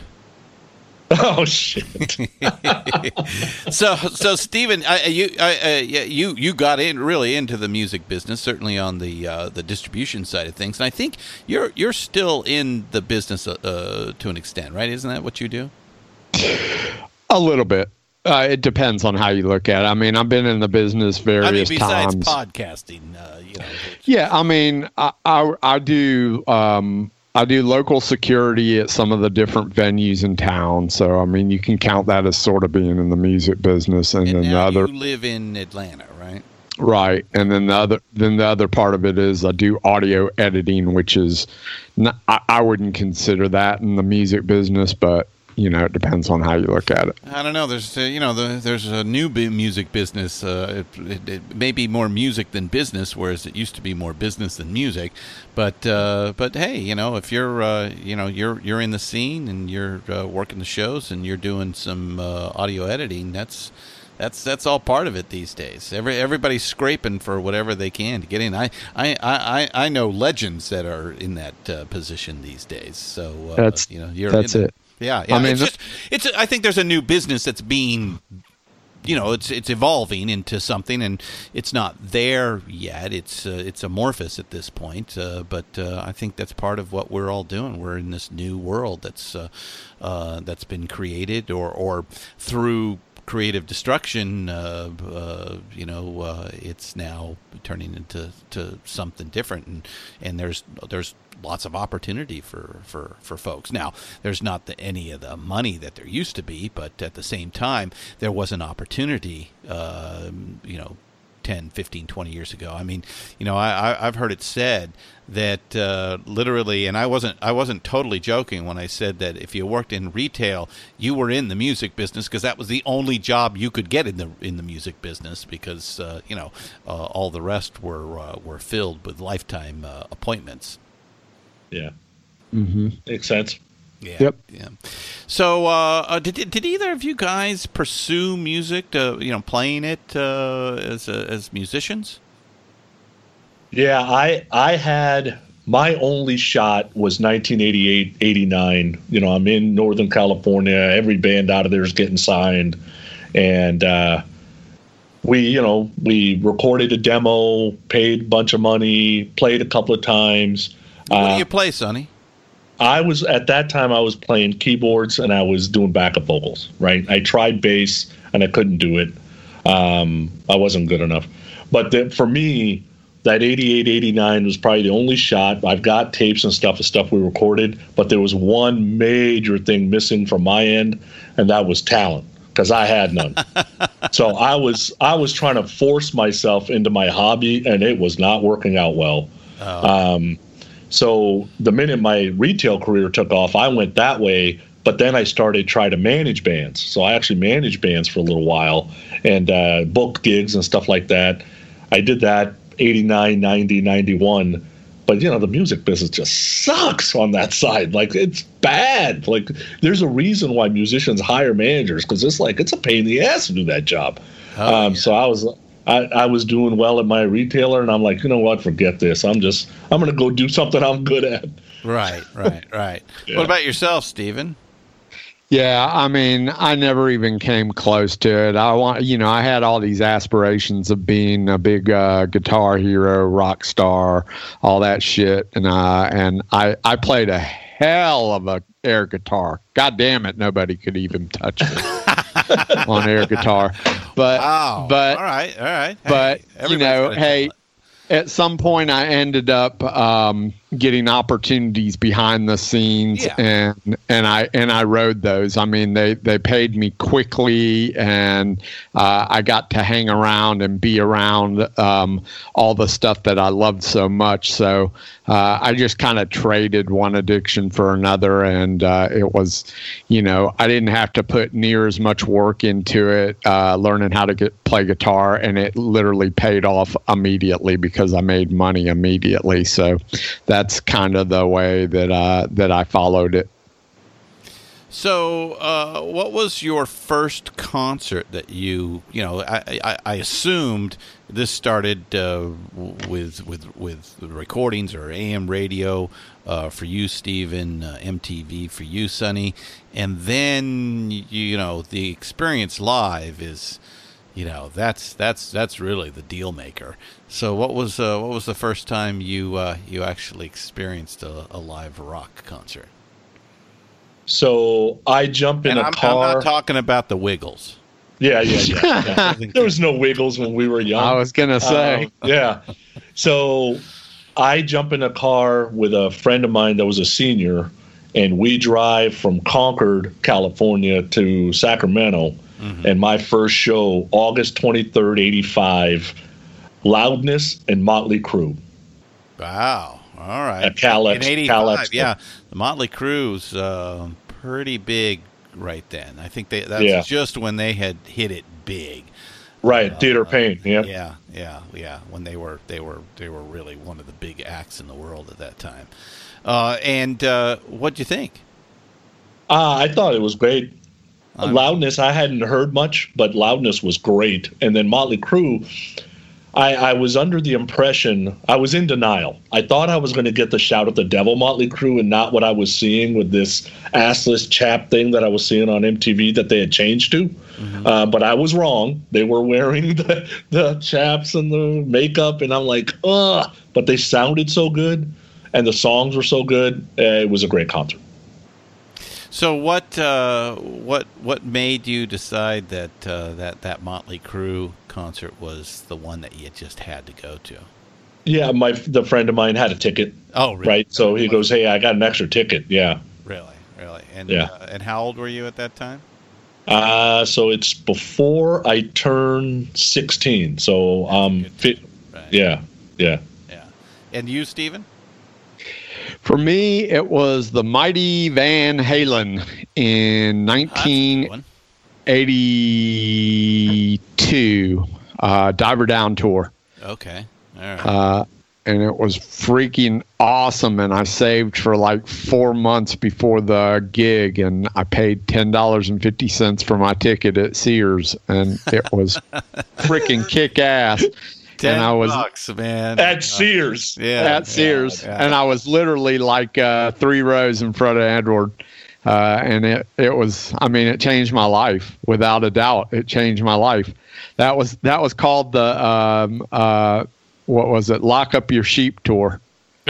Speaker 6: Oh shit!
Speaker 4: so, so Stephen, I, you, I, uh, you, you got in really into the music business, certainly on the uh, the distribution side of things, and I think you're you're still in the business uh, to an extent, right? Isn't that what you do?
Speaker 5: A little bit. Uh, it depends on how you look at it. I mean, I've been in the business various
Speaker 4: I mean, besides
Speaker 5: times.
Speaker 4: podcasting, uh, you know.
Speaker 5: Yeah, I mean, I I, I do. Um, I do local security at some of the different venues in town. So, I mean, you can count that as sort of being in the music business. And,
Speaker 4: and
Speaker 5: then
Speaker 4: now
Speaker 5: the other,
Speaker 4: you live in Atlanta, right?
Speaker 5: Right. And then the other, then the other part of it is I do audio editing, which is, not, I, I wouldn't consider that in the music business, but you know, it depends on how you look at it.
Speaker 4: I don't know. There's, uh, you know, the, there's a new b- music business. Uh, it, it, it may be more music than business, whereas it used to be more business than music. But, uh, but hey, you know, if you're, uh, you know, you're you're in the scene and you're uh, working the shows and you're doing some uh, audio editing, that's that's that's all part of it these days. Every everybody's scraping for whatever they can to get in. I I, I, I know legends that are in that uh, position these days. So uh,
Speaker 5: that's
Speaker 4: you know, you're
Speaker 5: that's
Speaker 4: in
Speaker 5: it.
Speaker 4: Yeah, yeah.
Speaker 5: I mean,
Speaker 4: it's just, it's. A, I think there's a new business that's being, you know, it's it's evolving into something, and it's not there yet. It's uh, it's amorphous at this point, uh, but uh, I think that's part of what we're all doing. We're in this new world that's uh, uh, that's been created, or or through creative destruction. Uh, uh, you know, uh, it's now turning into to something different, and and there's there's. lots of opportunity for, for, for folks. Now, there's not the, any of the money that there used to be, but at the same time, there was an opportunity, uh, you know, ten, fifteen, twenty years ago. I mean, you know, I, I've heard it said that uh, literally, and I wasn't I wasn't totally joking when I said that if you worked in retail, you were in the music business because that was the only job you could get in the in the music business because, uh, you know, uh, all the rest were, uh, were filled with lifetime uh, appointments.
Speaker 6: Yeah.
Speaker 5: Mm-hmm.
Speaker 6: Makes sense.
Speaker 4: Yeah.
Speaker 5: Yep.
Speaker 4: Yeah. So, uh, uh, did did either of you guys pursue music? To, you know, playing it uh, as uh, as musicians?
Speaker 6: Yeah, I I had my only shot was nineteen eighty-eight, eighty-nine. You know, I'm in Northern California. Every band out of there is getting signed, and uh, we, you know, we recorded a demo, paid a bunch of money, played a couple of times.
Speaker 4: What
Speaker 6: Uh,
Speaker 4: do you play, Sonny?
Speaker 6: I was at that time I was playing keyboards and I was doing backup vocals, right? I tried bass and I couldn't do it. Um, I wasn't good enough. But the, for me, that eighty-eight, eighty-nine was probably the only shot. I've got tapes and stuff of stuff we recorded, but there was one major thing missing from my end, and that was talent, because I had none. So I was I was trying to force myself into my hobby, and it was not working out well.
Speaker 4: Oh.
Speaker 6: Um, So the minute my retail career took off, I went that way. But then I started trying to manage bands. So I actually managed bands for a little while and uh, booked gigs and stuff like that. I did that eighty-nine, ninety, ninety-one. But, you know, the music business just sucks on that side. Like, it's bad. Like, there's a reason why musicians hire managers, because it's like, it's a pain in the ass to do that job.
Speaker 4: Oh,
Speaker 6: um,
Speaker 4: yeah.
Speaker 6: So I was... I, I was doing well at my retailer, and I'm like, you know what? Forget this. I'm just, I'm going to go do something I'm good at.
Speaker 4: Right, right, right.
Speaker 6: Yeah.
Speaker 4: What about yourself, Stephen?
Speaker 5: Yeah, I mean, I never even came close to it. I want, you know, I had all these aspirations of being a big uh, guitar hero, rock star, all that shit, and uh, and I, I played a hell of a air guitar. God damn it, nobody could even touch me on air guitar. But
Speaker 4: Oh,
Speaker 5: but
Speaker 4: all right, all right. Hey,
Speaker 5: but you
Speaker 4: everybody's
Speaker 5: know,
Speaker 4: got a
Speaker 5: hey,
Speaker 4: talent.
Speaker 5: at some point I ended up um, getting opportunities behind the scenes,
Speaker 4: Yeah.
Speaker 5: and and I and I rode those. I mean, they they paid me quickly, and uh, I got to hang around and be around um, all the stuff that I loved so much. So uh, I just kind of traded one addiction for another, and uh, it was, you know, I didn't have to put near as much work into it, uh, learning how to get play guitar, and it literally paid off immediately because I made money immediately. So that That's kind of the way that uh, that I followed it.
Speaker 4: So, uh, what was your first concert that you, you know, I, I, I assumed this started uh, with with with recordings or A M radio uh, for you, Stephen, uh, M T V for you, Sonny, and then you know the experience live is, you know, that's that's that's really the deal maker. So, what was uh, what was the first time you uh, you actually experienced a, a live rock concert?
Speaker 6: So I jump in
Speaker 4: And
Speaker 6: a
Speaker 4: I'm,
Speaker 6: car.
Speaker 4: I'm not talking about the Wiggles.
Speaker 6: Yeah, yeah, yeah. yeah. There was no Wiggles when we were young.
Speaker 5: I was gonna say,
Speaker 6: Um, yeah. So I jump in a car with a friend of mine that was a senior, and we drive from Concord, California to Sacramento. Mm-hmm. And my first show, August twenty-third, eighty-five, Loudness and Motley Crue.
Speaker 4: Wow. All right.
Speaker 6: At Cal
Speaker 4: In
Speaker 6: Ex-
Speaker 4: eighty-five,
Speaker 6: Cal Expo.
Speaker 4: yeah. The Motley Crue's uh, pretty big right then. I think they that's
Speaker 6: Yeah.
Speaker 4: just when they had hit it big.
Speaker 6: Right,
Speaker 4: Uh,
Speaker 6: Theater Pain. Yeah.
Speaker 4: Yeah, yeah, yeah. When they were they were they were really one of the big acts in the world at that time. Uh, and uh, what'd you think?
Speaker 6: Uh, I thought it was great.
Speaker 4: Um,
Speaker 6: Loudness, I hadn't heard much, but Loudness was great. And then Motley Crue, I, I was under the impression, I was in denial. I thought I was going to get the Shout at the Devil Motley Crue and not what I was seeing with this assless chap thing that I was seeing on M T V that they had changed to. Mm-hmm. Uh, but I was wrong. They were wearing the, the chaps and the makeup, and I'm like, ugh. But they sounded so good, and the songs were so good. Uh, it was a great concert.
Speaker 4: So what uh, what what made you decide that uh, that that Motley Crue concert was the one that you just had to go to?
Speaker 6: Yeah, my the friend of mine had a ticket.
Speaker 4: Oh, really?
Speaker 6: Right. So he goes, "Hey, I got an extra ticket." Yeah.
Speaker 4: Really, really. And
Speaker 6: Yeah.
Speaker 4: uh, and how old were you at that time?
Speaker 6: Uh, so it's before I turned sixteen. So um, fi-
Speaker 4: Right.
Speaker 6: yeah, yeah.
Speaker 4: Yeah. And you, Stephen?
Speaker 5: for me, it was the Mighty Van Halen in nineteen eighty-two, uh, Diver Down tour.
Speaker 4: Okay. All right.
Speaker 5: Uh, and it was freaking awesome. And I saved for like four months before the gig, and I paid ten dollars and fifty cents for my ticket at Sears, and it was freaking kick ass.
Speaker 4: Ten
Speaker 5: and I was
Speaker 4: bucks, man.
Speaker 6: At Sears.
Speaker 4: Yeah.
Speaker 5: at Sears,
Speaker 4: yeah, yeah.
Speaker 5: and I was literally like uh, three rows in front of Edward. Uh, and it, it was, I mean, it changed my life without a doubt. It changed my life. That was, that was called the, um, uh, what was it? Lock Up Your Sheep tour.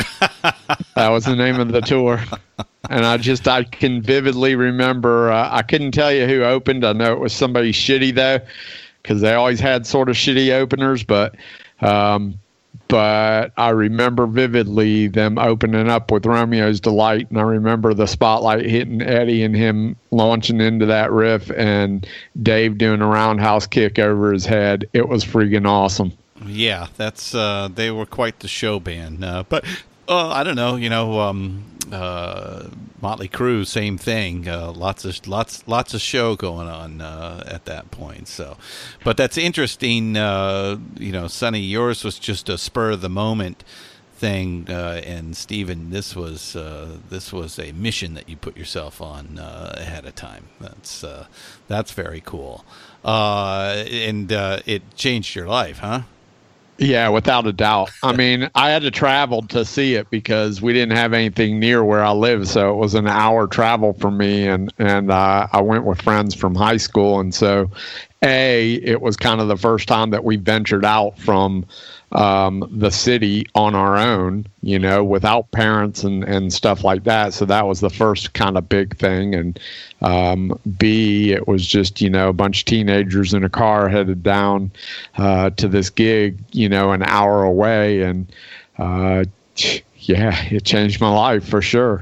Speaker 5: That was the name of the tour. And I just, I can vividly remember, uh, I couldn't tell you who opened. I know it was somebody shitty though, because they always had sort of shitty openers, but, um, But I remember vividly them opening up with Romeo's Delight, and I remember the spotlight hitting Eddie and him launching into that riff, and Dave doing a roundhouse kick over his head. It was freaking awesome.
Speaker 4: Yeah, that's uh, they were quite the show band. Uh, but uh, I don't know, you know, um, uh, Motley Crue, same thing. Uh, lots of lots lots of show going on uh, at that point. So, but that's interesting. Uh, you know, Sonny, yours was just a spur of the moment thing, uh, and Stephen, this was uh, this was a mission that you put yourself on uh, ahead of time. That's uh, that's very cool, uh, and uh, it changed your life, huh?
Speaker 5: Yeah, without a doubt. I mean, I had to travel to see it because we didn't have anything near where I live, so it was an hour travel for me, and and uh, I went with friends from high school, and so A, it was kind of the first time that we ventured out from um, the city on our own, you know, without parents and, and stuff like that. So that was the first kind of big thing. And um, B, it was just, you know, a bunch of teenagers in a car headed down uh, to this gig, you know, an hour away. And uh, Yeah, it changed my life for sure.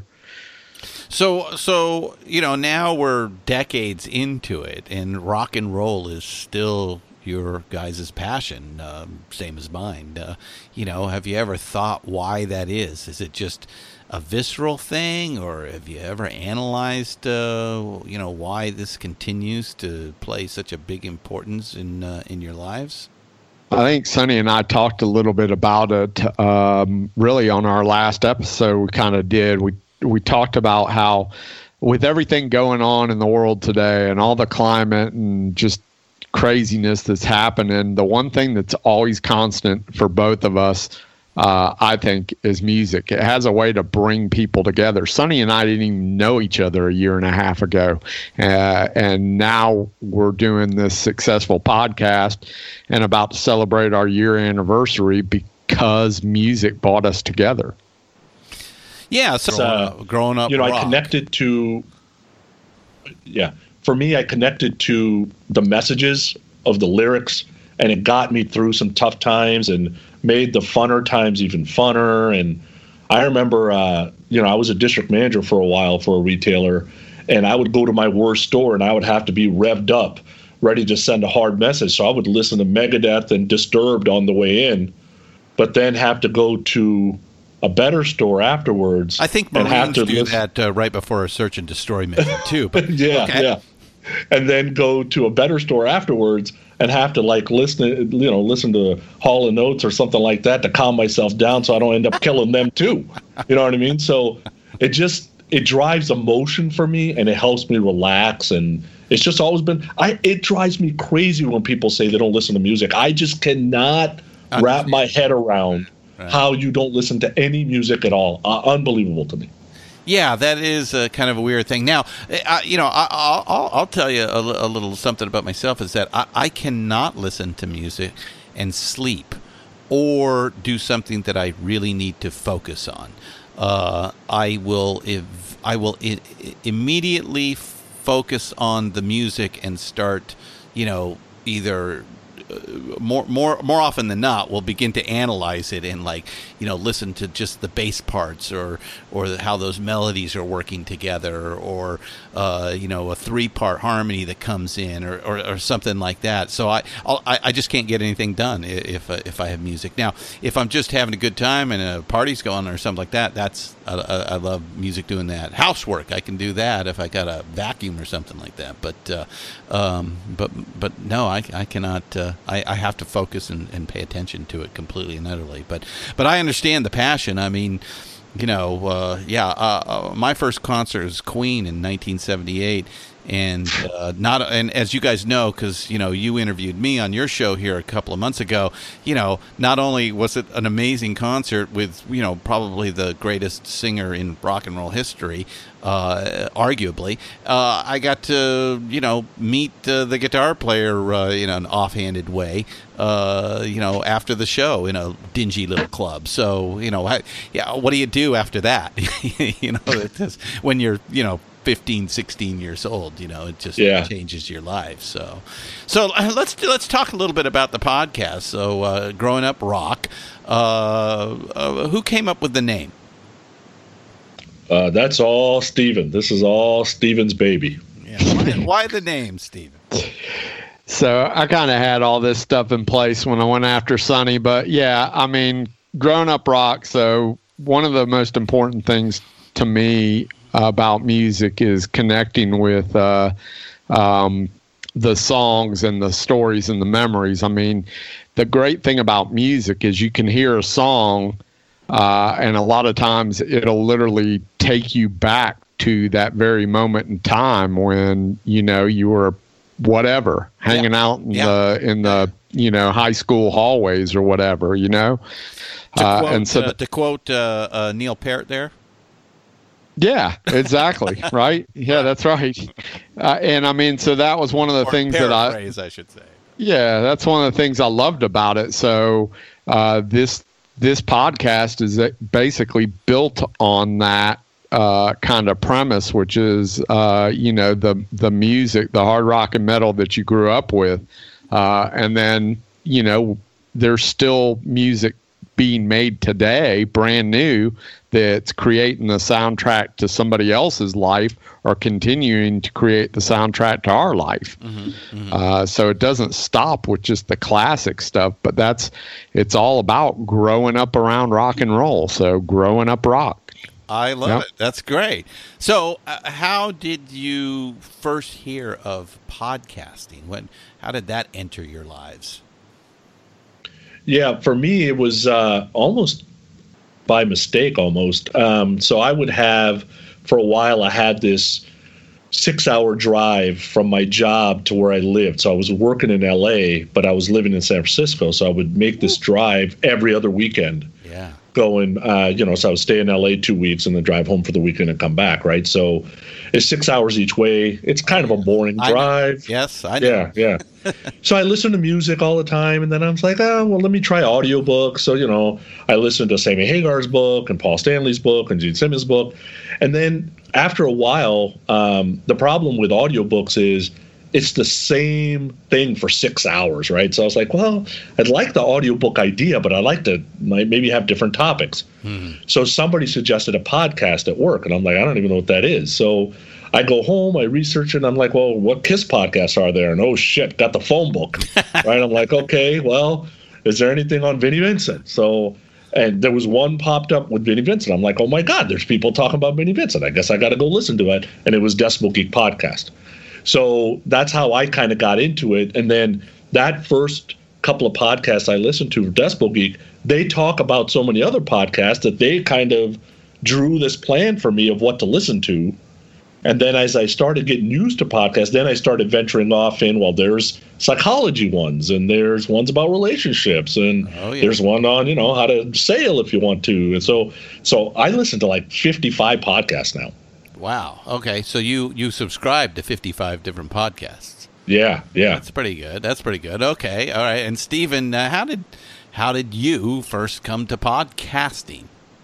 Speaker 4: So, so you know, now we're decades into it, and rock and roll is still your guys' passion, um, same as mine. Uh, you know, have you ever thought why that is? Is it just a visceral thing, or have you ever analyzed, uh, you know, why this continues to play such a big importance in uh, in your lives?
Speaker 5: I think Sonny and I talked a little bit about it, um, really on our last episode. We kind of did. We we talked about how, with everything going on in the world today and all the climate and just craziness that's happening, the one thing that's always constant for both of us, uh, I think, is music. It has a way to bring people together. Sonny and I didn't even know each other a year and a half ago, uh, and now we're doing this successful podcast and about to celebrate our year anniversary because music brought us together.
Speaker 4: Yeah, so uh, growing up,
Speaker 6: you know,
Speaker 4: rock.
Speaker 6: I connected to, yeah, for me, I connected to the messages of the lyrics, and it got me through some tough times and made the funner times even funner. And I remember, uh, you know, I was a district manager for a while for a retailer, and I would go to my worst store and I would have to be revved up, ready to send a hard message. So I would listen to Megadeth and Disturbed on the way in, but then have to go to a better store afterwards.
Speaker 4: I think Marines have to do listen. that uh, right before a search and destroy mission too. But
Speaker 6: yeah,
Speaker 4: okay.
Speaker 6: yeah. And then go to a better store afterwards and have to like listen, you know, listen to Hall and Oates or something like that to calm myself down so I don't end up killing them too. You know what I mean? So it just it drives emotion for me, and it helps me relax. And it's just always been. I it drives me crazy when people say they don't listen to music. I just cannot wrap my head around right. how you don't listen to any music at all. Uh, unbelievable to me.
Speaker 4: Yeah, that is a kind of a weird thing. Now, I, you know, I, I'll, I'll tell you a, a little something about myself is that I, I cannot listen to music and sleep or do something that I really need to focus on. Uh, I will if I will I, immediately focus on the music and start, you know, either more more more often than not we'll begin to analyze it and like you know listen to just the bass parts or or how those melodies are working together or uh, you know a three part harmony that comes in or, or, or something like that. So I I'll, I just can't get anything done if if I have music. Now if I'm just having a good time and a party's going on or something like that, that's I, I love music doing that. Housework, I can do that if I got a vacuum or something like that. But uh, um, but but no, I I cannot. Uh, I, I have to focus and, and pay attention to it completely and utterly. But but I understand the passion. I mean, you know, uh, yeah. Uh, uh, my first concert was Queen in nineteen seventy-eight. And uh, not, and as you guys know, because you know you interviewed me on your show here a couple of months ago. You know, not only was it an amazing concert with you know probably the greatest singer in rock and roll history, uh, arguably, uh, I got to you know meet uh, the guitar player uh, in an offhanded way. Uh, you know, after the show in a dingy little club. So you know, I, yeah, what do you do after that? you know, it's, when you're you know. fifteen, sixteen years old, you know, it just
Speaker 6: yeah.
Speaker 4: changes your life. So, so let's let's talk a little bit about the podcast. So, uh, Growing Up Rock, uh, uh, who came up with the name?
Speaker 6: Uh, that's all Steven. This is all Steven's baby.
Speaker 4: Yeah. Why, why the name, Steven?
Speaker 5: So I kind of had all this stuff in place when I went after Sonny, but yeah, I mean, Growing Up Rock. So one of the most important things to me about music is connecting with uh, um, the songs and the stories and the memories. I mean, the great thing about music is you can hear a song, uh, and a lot of times it'll literally take you back to that very moment in time when you know you were whatever hanging yeah. out in yeah. the in the you know high school hallways or whatever, you know.
Speaker 4: To
Speaker 5: uh,
Speaker 4: quote,
Speaker 5: and so
Speaker 4: uh, to quote uh, uh, Neil Peart there.
Speaker 5: Yeah, exactly. Right. Yeah, that's right. Uh, and I mean, so that was one of the
Speaker 4: or
Speaker 5: things that I,
Speaker 4: I should say.
Speaker 5: Yeah, that's one of the things I loved about it. So uh, this this podcast is basically built on that uh, kind of premise, which is uh, you know the the music, the hard rock and metal that you grew up with, uh, and then you know there's still music being made today, brand new, that's creating the soundtrack to somebody else's life or continuing to create the soundtrack to our life. Mm-hmm, mm-hmm. Uh, so it doesn't stop with just the classic stuff, but that's it's all about growing up around rock and roll. So growing up rock.
Speaker 4: I love
Speaker 5: yep.
Speaker 4: it. That's great. So uh, how did you first hear of podcasting? When, how did that enter your lives?
Speaker 6: Yeah, for me, it was uh, almost by mistake almost. Um, so I would have, for a while, I had this six-hour drive from my job to where I lived. So I was working in L A, but I was living in San Francisco. So I would make this drive every other weekend.
Speaker 4: Yeah.
Speaker 6: Going, uh, you know, so I would stay in L A two weeks and then drive home for the weekend and come back, right? So it's six hours each way. It's kind of a boring drive.
Speaker 4: I yes, I know.
Speaker 6: Yeah, yeah. So I listened to music all the time, and then I was like, oh, well, let me try audiobooks. So, you know, I listened to Sammy Hagar's book and Paul Stanley's book and Gene Simmons' book. And then after a while, um, the problem with audiobooks is it's the same thing for six hours, right? So I was like, well, I'd like the audiobook idea, but I'd like to maybe have different topics. Mm-hmm. So somebody suggested a podcast at work, and I'm like, I don't even know what that is. So I go home, I research it, and I'm like, well, what KISS podcasts are there? And oh, shit, got the phone book, right? I'm like, okay, well, is there anything on Vinnie Vincent? So, and there was one popped up with Vinnie Vincent. I'm like, oh, my God, there's people talking about Vinnie Vincent. I guess I got to go listen to it. And it was Decibel Geek Podcast. So that's how I kind of got into it. And then that first couple of podcasts I listened to for Decibel Geek, they talk about so many other podcasts that they kind of drew this plan for me of what to listen to. And then as I started getting used to podcasts, then I started venturing off in, well, there's psychology ones, and there's ones about relationships, and oh, yeah. there's one on, you know, how to sail if you want to. And so so I listen to like fifty-five podcasts now.
Speaker 4: Wow. Okay. So you, you subscribe to fifty-five different podcasts.
Speaker 6: Yeah. Yeah.
Speaker 4: That's pretty good. That's pretty good. Okay. All right. And Stephen, uh, how did, how did you first come to podcasting?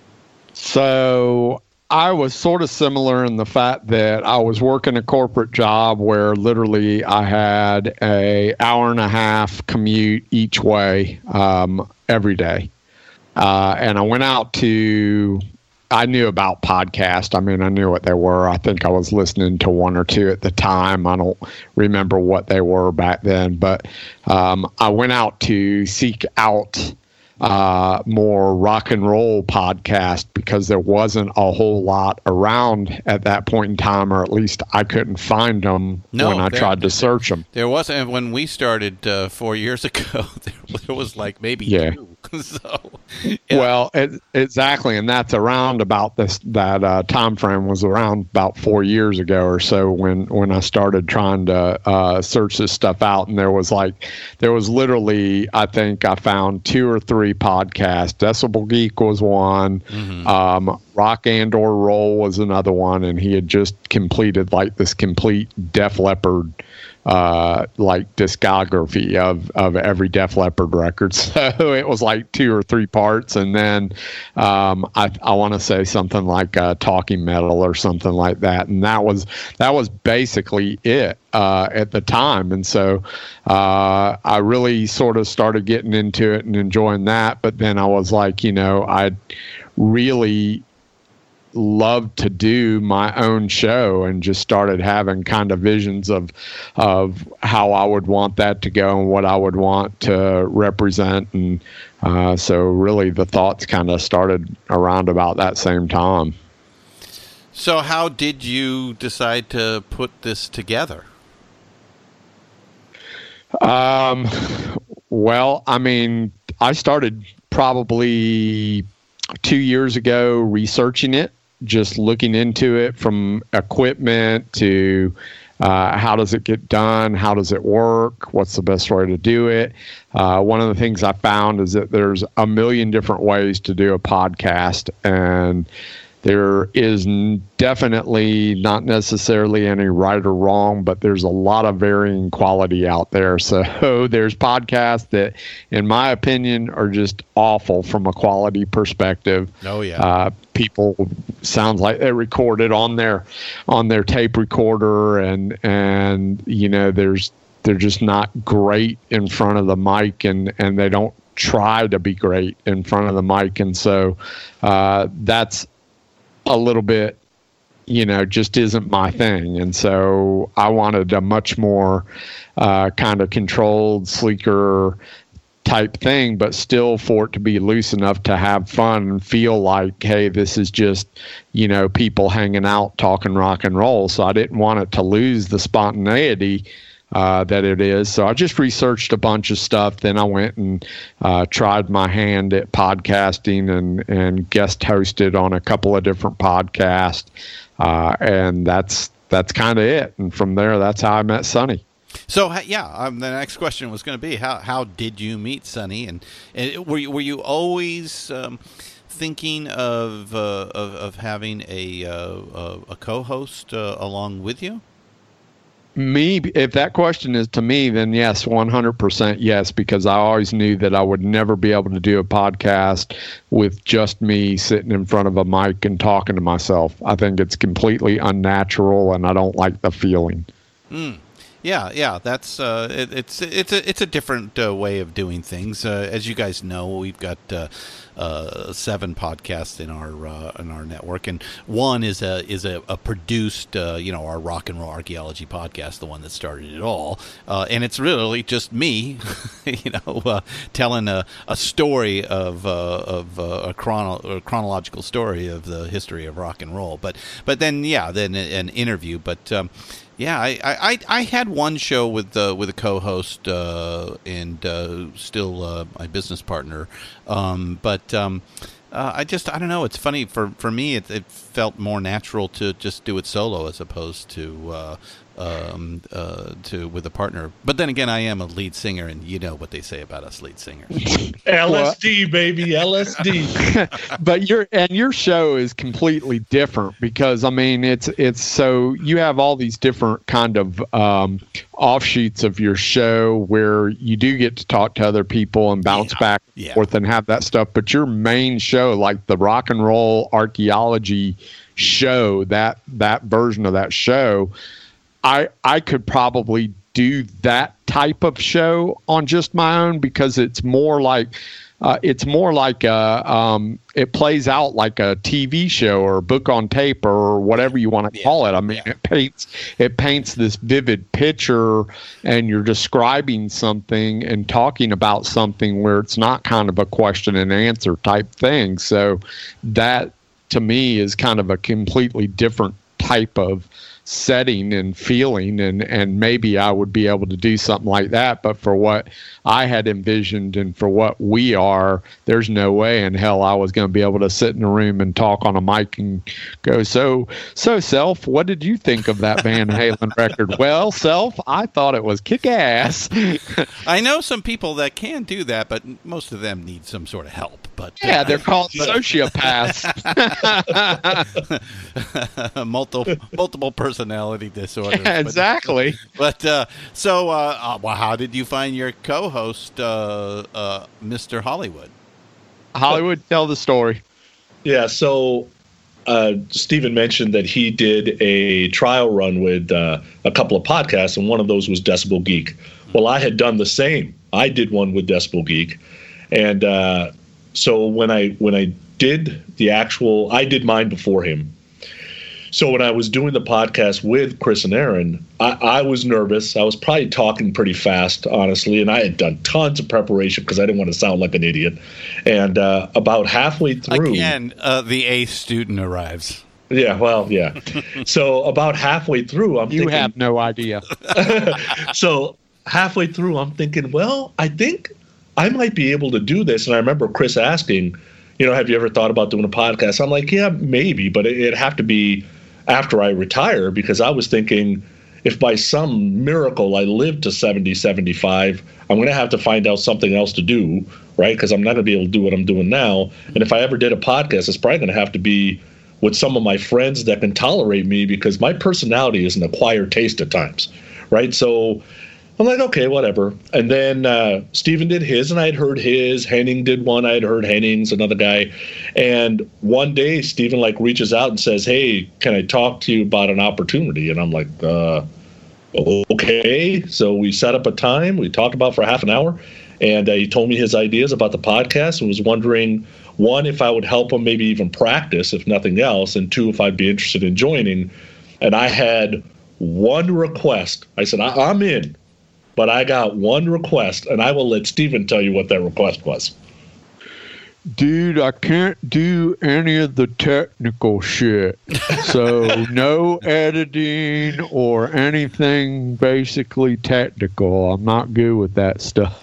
Speaker 5: So I was sort of similar in the fact that I was working a corporate job where literally I had a hour and a half commute each way, um, every day. Uh, and I went out to, I knew about podcasts. I mean, I knew what they were. I think I was listening to one or two at the time. I don't remember what they were back then, but um, I went out to seek out uh, more rock and roll podcast because there wasn't a whole lot around at that point in time, or at least I couldn't find them no, when I there, tried to search them.
Speaker 4: There wasn't. When we started uh, four years ago, there, there was like maybe
Speaker 5: yeah.
Speaker 4: two. So,
Speaker 5: yeah. Well, it, exactly, and that's around about this. That uh, time frame was around about four years ago or so when when I started trying to uh, search this stuff out, and there was like there was literally I think I found two or three podcasts. Decibel Geek was one. Mm-hmm. Um, Rock and or Roll was another one, and he had just completed like this complete Def Leppard uh like discography of of every Def Leppard record. So it was like two or three parts, and then um I I want to say something like uh Talking Metal or something like that, and that was that was basically it uh at the time. And so uh I really sort of started getting into it and enjoying that, but then I was like, you know, I'd really loved to do my own show, and just started having kind of visions of of how I would want that to go and what I would want to represent. And uh, so really the thoughts kind of started around about that same time.
Speaker 4: So how did you decide to put this together?
Speaker 5: Um, well, I mean, I started probably two years ago researching it, just looking into it from equipment to uh, how does it get done, how does it work, what's the best way to do it. Uh, one of the things I found is that there's a million different ways to do a podcast, and there is definitely not necessarily any right or wrong, but there's a lot of varying quality out there. So there's podcasts that, in my opinion, are just awful from a quality perspective.
Speaker 4: Oh yeah.
Speaker 5: Uh, people sounds like they recorded on their on their tape recorder, and and you know there's they're just not great in front of the mic, and and they don't try to be great in front of the mic. And so uh, that's a little bit, you know, just isn't my thing. And so I wanted a much more uh, kind of controlled, sleeker type thing, but still for it to be loose enough to have fun and feel like, hey, this is just, you know, people hanging out talking rock and roll. So I didn't want it to lose the spontaneity uh, that it is. So I just researched a bunch of stuff. Then I went and uh, tried my hand at podcasting and, and guest hosted on a couple of different podcasts. Uh, and that's that's kind of it. And from there, that's how I met Sonny.
Speaker 4: So yeah, um, the next question was going to be how how did you meet Sonny, and, and were you were you always um, thinking of, uh, of of having a uh, a co-host uh, along with you?
Speaker 5: Me, if that question is to me, then yes, one hundred percent yes, because I always knew that I would never be able to do a podcast with just me sitting in front of a mic and talking to myself. I think it's completely unnatural, and I don't like the feeling.
Speaker 4: Mm. Yeah, yeah, that's uh, it, it's it's a it's a different uh, way of doing things. Uh, as you guys know, we've got uh, uh, seven podcasts in our uh, in our network, and one is a is a, a produced uh, you know our rock and roll archaeology podcast, the one that started it all, uh, and it's really just me, you know, uh, telling a, a story of uh, of uh, a, chrono- a chronological story of the history of rock and roll. But but then yeah, then an interview, but. Um, Yeah, I, I, I had one show with uh, with a co-host uh, and uh, still uh, my business partner, um, but um, uh, I just I don't know. It's funny for for me. It, it felt more natural to just do it solo as opposed to uh, um, uh, to with a partner. But then again, I am a lead singer, and you know what they say about us lead singers.
Speaker 6: L S D, baby, L S D.
Speaker 5: But your and your show is completely different because I mean it's it's so you have all these different kind of um, offshoots of your show where you do get to talk to other people and bounce
Speaker 4: yeah.
Speaker 5: back and
Speaker 4: yeah.
Speaker 5: forth and have that stuff. But your main show, like the Rock and Roll Archaeology show, that that version of that show, I I could probably do that type of show on just my own because it's more like uh, it's more like a, um, it plays out like a T V show or a book on tape or whatever you want to yeah. call it. I mean, yeah. it paints it paints this vivid picture, and you're describing something and talking about something where it's not kind of a question and answer type thing. So that to me is kind of a completely different type of setting and feeling, and and maybe I would be able to do something like that, but for what I had envisioned and for what we are, there's no way in hell I was going to be able to sit in a room and talk on a mic and go, so so Self, what did you think of that Van Halen record? Well, Self, I thought it was kick-ass.
Speaker 4: I know some people that can do that, but most of them need some sort of help. But
Speaker 5: yeah,
Speaker 4: uh,
Speaker 5: they're called sociopaths.
Speaker 4: multiple multiple personality disorders.
Speaker 5: Yeah, exactly.
Speaker 4: But, but uh, so, uh, uh, well, how did you find your co-host, uh, uh, Mister Hollywood?
Speaker 5: Hollywood, tell the story.
Speaker 6: Yeah, so uh, Stephen mentioned that he did a trial run with uh, a couple of podcasts, and one of those was Decibel Geek. Well, I had done the same. I did one with Decibel Geek, and uh, so when I when I did the actual, I did mine before him. So when I was doing the podcast with Chris and Aaron, I, I was nervous. I was probably talking pretty fast, honestly, and I had done tons of preparation because I didn't want to sound like an idiot. And uh, about halfway through,
Speaker 4: again, uh, the A student arrives.
Speaker 6: Yeah, well, yeah. So about halfway through, I'm
Speaker 5: you
Speaker 6: thinking,
Speaker 5: have no idea.
Speaker 6: So halfway through, I'm thinking, well, I think I might be able to do this. And I remember Chris asking, you know, have you ever thought about doing a podcast? I'm like, yeah, maybe, but it, it'd have to be after I retire, because I was thinking if by some miracle I live to seventy, seventy-five, I'm going to have to find out something else to do, right? Because I'm not going to be able to do what I'm doing now. And if I ever did a podcast, it's probably going to have to be with some of my friends that can tolerate me, because my personality is an acquired taste at times, right? So I'm like, okay, whatever. And then uh, Stephen did his, and I had heard his. Henning did one. I had heard Henning's, another guy. And one day, Stephen like reaches out and says, hey, can I talk to you about an opportunity? And I'm like, uh, okay. So we set up a time. We talked about for half an hour. And uh, he told me his ideas about the podcast and was wondering, one, if I would help him maybe even practice, if nothing else, and two, if I'd be interested in joining. And I had one request. I said, I- I'm in, but I got one request, and I will let Steven tell you what that request was.
Speaker 5: Dude, I can't do any of the technical shit. So no editing or anything basically technical. I'm not good with that stuff.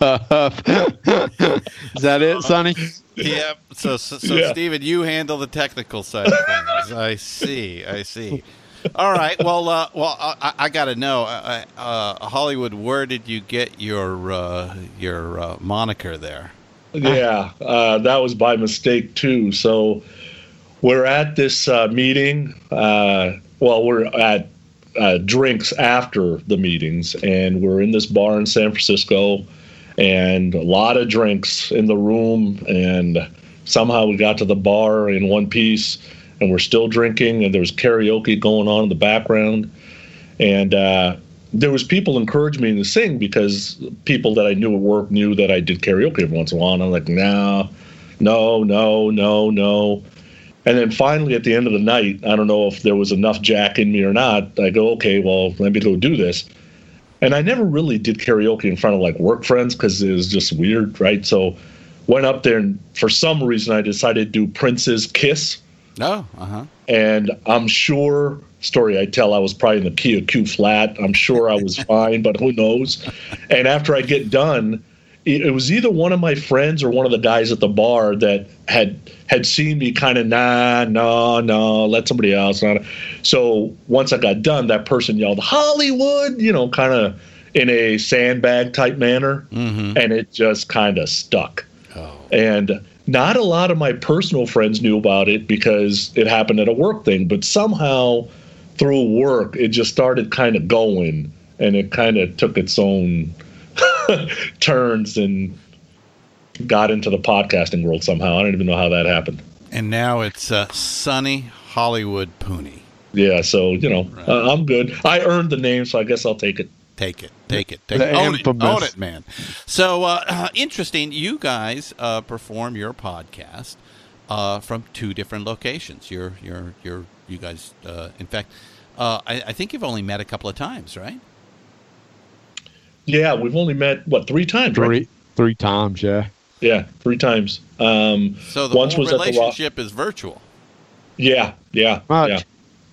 Speaker 5: Is that it, Sonny?
Speaker 4: Yeah. So, so, so
Speaker 6: Yeah.
Speaker 4: Steven, you handle the technical side of things. I see. I see. All right. Well, uh, well, I, I got to know, uh, uh, Hollywood. Where did you get your uh, your uh, moniker there?
Speaker 6: Yeah, uh, that was by mistake too. So we're at this uh, meeting. Uh, well, we're at uh, drinks after the meetings, and we're in this bar in San Francisco, and a lot of drinks in the room. And somehow we got to the bar in one piece, and we're still drinking, and there's karaoke going on in the background, and uh, there was people encouraging me to sing because people that I knew at work knew that I did karaoke every once in a while. And I'm like, no, no, no, no, no. And then finally at the end of the night, I don't know if there was enough Jack in me or not. I go, okay, well, let me go do this. And I never really did karaoke in front of like work friends because it was just weird, right? So went up there, and for some reason I decided to do Prince's Kiss.
Speaker 4: Oh, uh-huh.
Speaker 6: And I'm sure, story I tell, I was probably in the key of Q flat. I'm sure I was fine, but who knows? And after I get done, it, it was either one of my friends or one of the guys at the bar that had had seen me kind of, nah, no, no, let somebody else. Not. So once I got done, that person yelled, Hollywood, you know, kind of in a sandbag type manner.
Speaker 4: Mm-hmm.
Speaker 6: And it just kind of stuck.
Speaker 4: Oh.
Speaker 6: And not a lot of my personal friends knew about it because it happened at a work thing, but somehow through work, it just started kind of going, and it kind of took its own turns and got into the podcasting world somehow. I don't even know how that happened.
Speaker 4: And now it's uh, Sonny Hollywood Pooney.
Speaker 6: Yeah, so, you know,
Speaker 4: Right.
Speaker 6: uh, I'm good. I earned the name, so I guess I'll take it.
Speaker 4: Take it, take it, take
Speaker 5: The
Speaker 4: it. Own it,
Speaker 5: infamous-
Speaker 4: own it, man. So uh, uh, interesting. You guys uh, perform your podcast uh, from two different locations. You're, you're, you're, you guys. Uh, in fact, uh, I, I think you've only met a couple of times, right?
Speaker 6: Yeah, we've only met, what, three times, right?
Speaker 5: Three, three times, yeah.
Speaker 6: Yeah, three times. Um,
Speaker 4: So the
Speaker 6: once
Speaker 4: whole
Speaker 6: was at the Rock-
Speaker 4: relationship is virtual.
Speaker 6: Yeah, yeah,
Speaker 5: Much.
Speaker 6: yeah.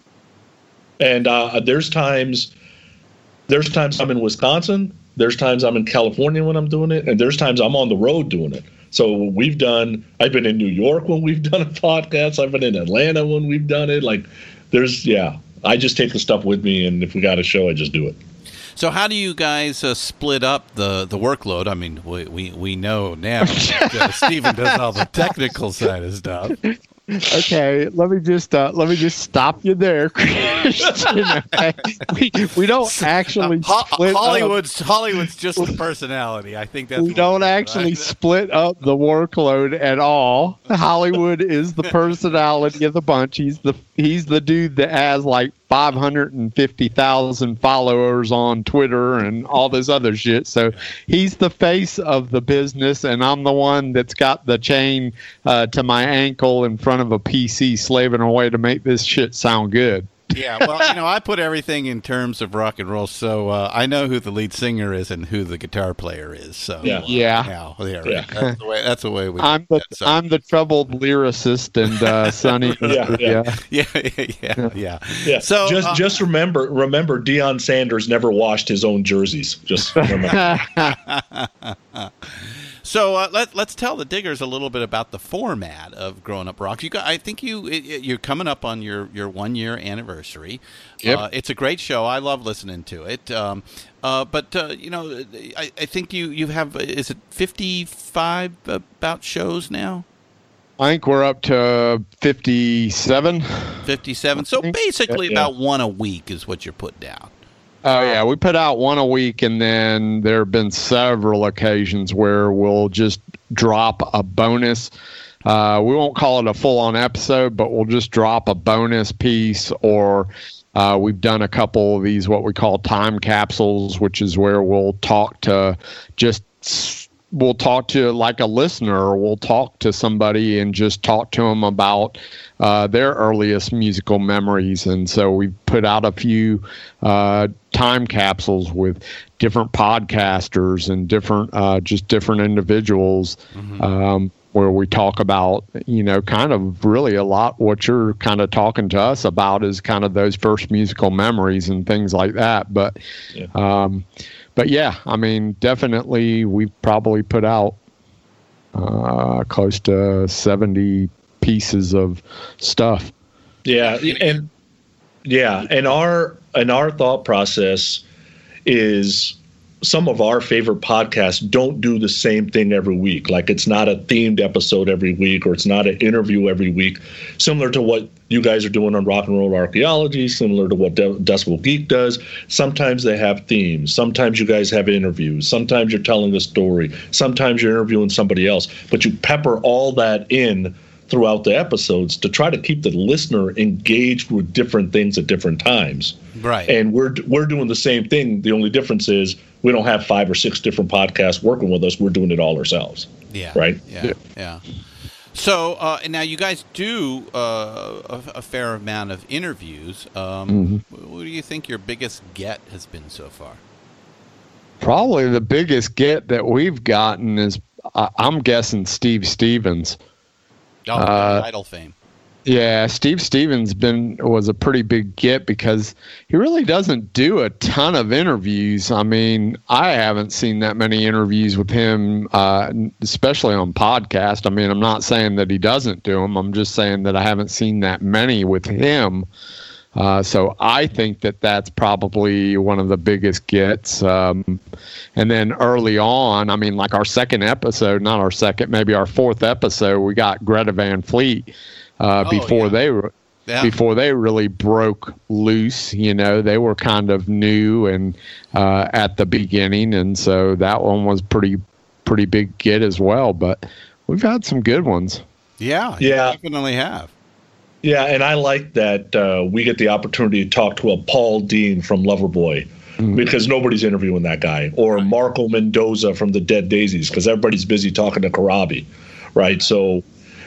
Speaker 6: And uh, there's times, there's times I'm in Wisconsin. There's times I'm in California when I'm doing it, and there's times I'm on the road doing it. So we've done. I've been in New York when we've done a podcast. I've been in Atlanta when we've done it. Like, there's yeah. I just take the stuff with me, and if we got a show, I just do it.
Speaker 4: So how do you guys uh, split up the, the workload? I mean, we we, we know now that uh, Steven does all the technical side of stuff.
Speaker 5: Okay, let me just uh, let me just stop you there, Christian. Okay? We we don't actually
Speaker 4: Ho-
Speaker 5: split up.
Speaker 4: Hollywood's Hollywood's just the personality. I think that's
Speaker 5: We
Speaker 4: what
Speaker 5: don't
Speaker 4: it is,
Speaker 5: actually
Speaker 4: right?
Speaker 5: split up the workload at all. Hollywood is the personality of the bunch. He's the he's the dude that has like five hundred fifty thousand followers on Twitter and all this other shit. So he's the face of the business, and I'm the one that's got the chain uh, to my ankle in front of a P C slaving away to make this shit sound good.
Speaker 4: Yeah, well, you know, I put everything in terms of rock and roll, so uh, I know who the lead singer is and who the guitar player is. So
Speaker 6: Yeah.
Speaker 4: uh,
Speaker 5: Yeah.
Speaker 4: yeah, there,
Speaker 6: Yeah.
Speaker 4: That's the way. That's the way we.
Speaker 5: I'm
Speaker 4: do
Speaker 5: the
Speaker 4: that, so.
Speaker 5: I'm the troubled lyricist, and uh, Sonny.
Speaker 6: Yeah, yeah.
Speaker 4: yeah, yeah, yeah, yeah.
Speaker 6: Yeah.
Speaker 4: So
Speaker 6: just
Speaker 4: uh,
Speaker 6: just remember remember Deion Sanders never washed his own jerseys. Just remember.
Speaker 4: So uh, let let's tell the diggers a little bit about the format of Growing Up Rock. You got, I think you it, it- you're coming up on your, your one year anniversary.
Speaker 5: Yep.
Speaker 4: Uh, it's a great show. I love listening to it. Um, uh, but uh, you know, I, I think you, you have is it fifty-five about shows now?
Speaker 5: I think we're up to fifty-seven.
Speaker 4: fifty-seven. So basically,
Speaker 5: Yeah.
Speaker 4: about one a week is what you're putting down.
Speaker 5: Oh yeah, we put out one a week, and then there have been several occasions where we'll just drop a bonus. Uh, we won't call it a full-on episode, but we'll just drop a bonus piece, or uh, we've done a couple of these what we call time capsules, which is where we'll talk to just s- we'll talk to like a listener, or we'll talk to somebody and just talk to them about uh, their earliest musical memories. And so we put out a few uh, time capsules with different podcasters and different, uh, just different individuals, mm-hmm. um, where we talk about, you know, kind of really a lot what you're kind of talking to us about is kind of those first musical memories and things like that. But, yeah. um, but yeah, I mean, definitely we've probably put out uh, close to seventy pieces of stuff.
Speaker 6: Yeah. And yeah. And our, and our thought process is, some of our favorite podcasts don't do the same thing every week. Like, it's not a themed episode every week, or it's not an interview every week, similar to what you guys are doing on Rock and Roll Archaeology, similar to what De- Decibel Geek does. Sometimes they have themes. Sometimes you guys have interviews. Sometimes you're telling a story. Sometimes you're interviewing somebody else. But you pepper all that in throughout the episodes to try to keep the listener engaged with different things at different times.
Speaker 4: Right.
Speaker 6: And we're we're doing the same thing. The only difference is we don't have five or six different podcasts working with us. We're doing it all ourselves.
Speaker 4: Yeah.
Speaker 6: Right?
Speaker 4: Yeah. Yeah. So uh, now you guys do uh, a, a fair amount of interviews. Um, mm-hmm. What do you think your biggest get has been so far?
Speaker 5: Probably the biggest get that we've gotten is, uh, I'm guessing, Steve Stevens.
Speaker 4: Oh, uh, Idol fame.
Speaker 5: Yeah, Steve Stevens been was a pretty big get because he really doesn't do a ton of interviews. I mean, I haven't seen that many interviews with him, uh, especially on podcast. I mean, I'm not saying that he doesn't do them. I'm just saying that I haven't seen that many with him. Uh, so I think that that's probably one of the biggest gets. Um, and then early on, I mean, like our second episode, not our second, maybe our fourth episode, we got Greta Van Fleet uh, oh, before yeah. they were. Yeah. Before they really broke loose, you know, they were kind of new and uh, at the beginning, and so that one was pretty, pretty big get as well. But we've had some good ones.
Speaker 4: Yeah,
Speaker 6: yeah,
Speaker 4: you definitely have.
Speaker 6: Yeah, and I like that uh, we get the opportunity to talk to a Paul Dean from Loverboy, mm-hmm. because nobody's interviewing that guy, or right. Marco Mendoza from the Dead Daisies, because everybody's busy talking to Karabi, right? So,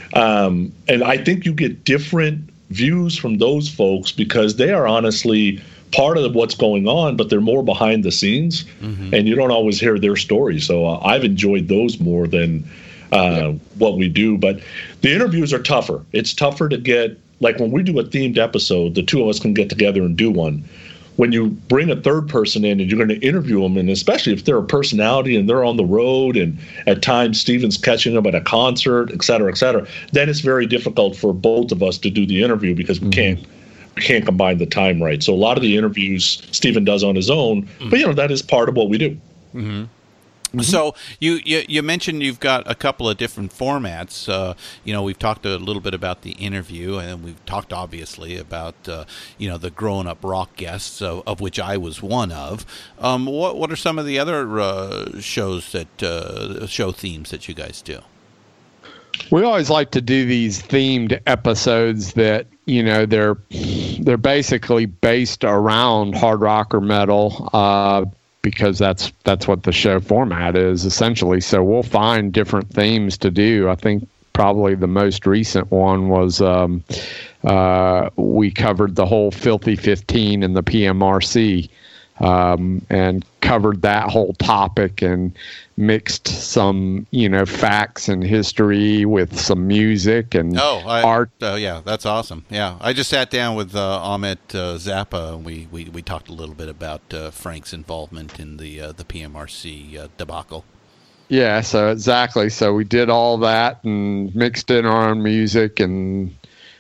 Speaker 6: um, and I think you get different views from those folks because they are honestly part of what's going on, but they're more behind the scenes, mm-hmm. and you don't always hear their stories. So uh, I've enjoyed those more than uh, yeah. what we do. But the interviews are tougher. It's tougher to get. Like when we do a themed episode, the two of us can get together and do one. When you bring a third person in and you're going to interview them, and especially if they're a personality and they're on the road and at times Steven's catching them at a concert, et cetera, et cetera, then it's very difficult for both of us to do the interview because we mm-hmm. can't we can't combine the time right. So a lot of the interviews Steven does on his own, mm-hmm. but you know that is part of what we do.
Speaker 4: Mm-hmm. Mm-hmm. So you, you you mentioned you've got a couple of different formats. Uh, you know, we've talked a little bit about the interview, and we've talked obviously about uh, you know the grown-up rock guests, of, of which I was one of. Um, what what are some of the other uh, shows that uh, show themes that you guys do?
Speaker 5: We always like to do these themed episodes that you know they're they're basically based around hard rock or metal. Uh, because that's that's what the show format is essentially. So we'll find different themes to do. I think probably the most recent one was um, uh, we covered the whole Filthy fifteen and the P M R C, um, and covered that whole topic and mixed some, you know, facts and history with some music and
Speaker 4: oh, I,
Speaker 5: art.
Speaker 4: Oh, yeah, that's awesome. Yeah, I just sat down with uh, Amit uh, Zappa, and we, we, we talked a little bit about uh, Frank's involvement in the uh, the P M R C uh, debacle.
Speaker 5: Yeah, so exactly. So we did all that and mixed in our own music, and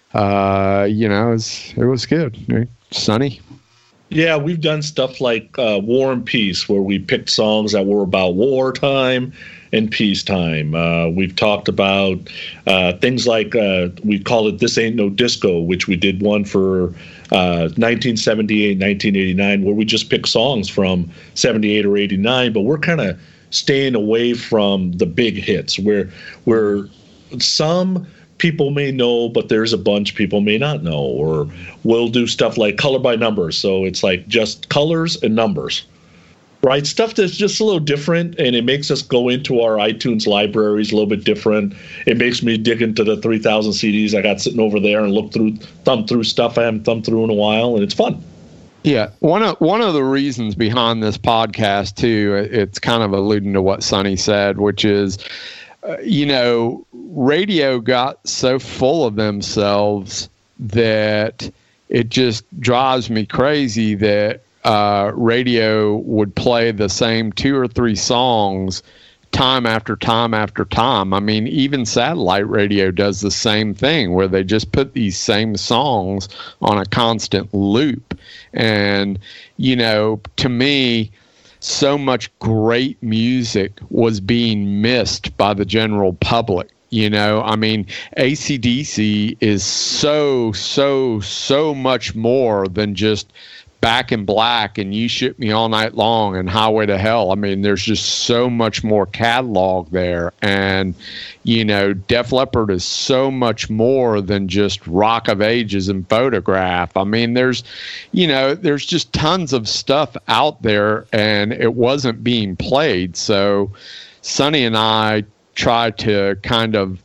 Speaker 5: uh, you know, it was, it was good. Sunny.
Speaker 6: Yeah, we've done stuff like uh, War and Peace, where we picked songs that were about wartime and peacetime. Uh, we've talked about uh, things like, uh, we call it This Ain't No Disco, which we did one for uh, nineteen seventy-eight, nineteen eighty-nine, where we just pick songs from seventy-eight or eighty-nine, but we're kind of staying away from the big hits, where, where some people may know, but there's a bunch people may not know. Or we'll do stuff like color by numbers. So it's like just colors and numbers. Right, stuff that's just a little different, and it makes us go into our iTunes libraries a little bit different. It makes me dig into the three thousand C Ds I got sitting over there and look through, thumb through stuff I haven't thumbed through in a while, and it's fun.
Speaker 5: Yeah, one of one of the reasons behind this podcast too, it's kind of alluding to what Sonny said, which is, uh, you know, radio got so full of themselves that it just drives me crazy that uh, radio would play the same two or three songs time after time after time. I mean, even satellite radio does the same thing where they just put these same songs on a constant loop. And, you know, to me, so much great music was being missed by the general public. You know, I mean, A C D C is so, so, so much more than just Back in Black and You Shook Me All Night Long and Highway to Hell. I mean, there's just so much more catalog there. And, you know, Def Leppard is so much more than just Rock of Ages and Photograph. I mean, there's, you know, there's just tons of stuff out there, and it wasn't being played. So Sonny and I tried to kind of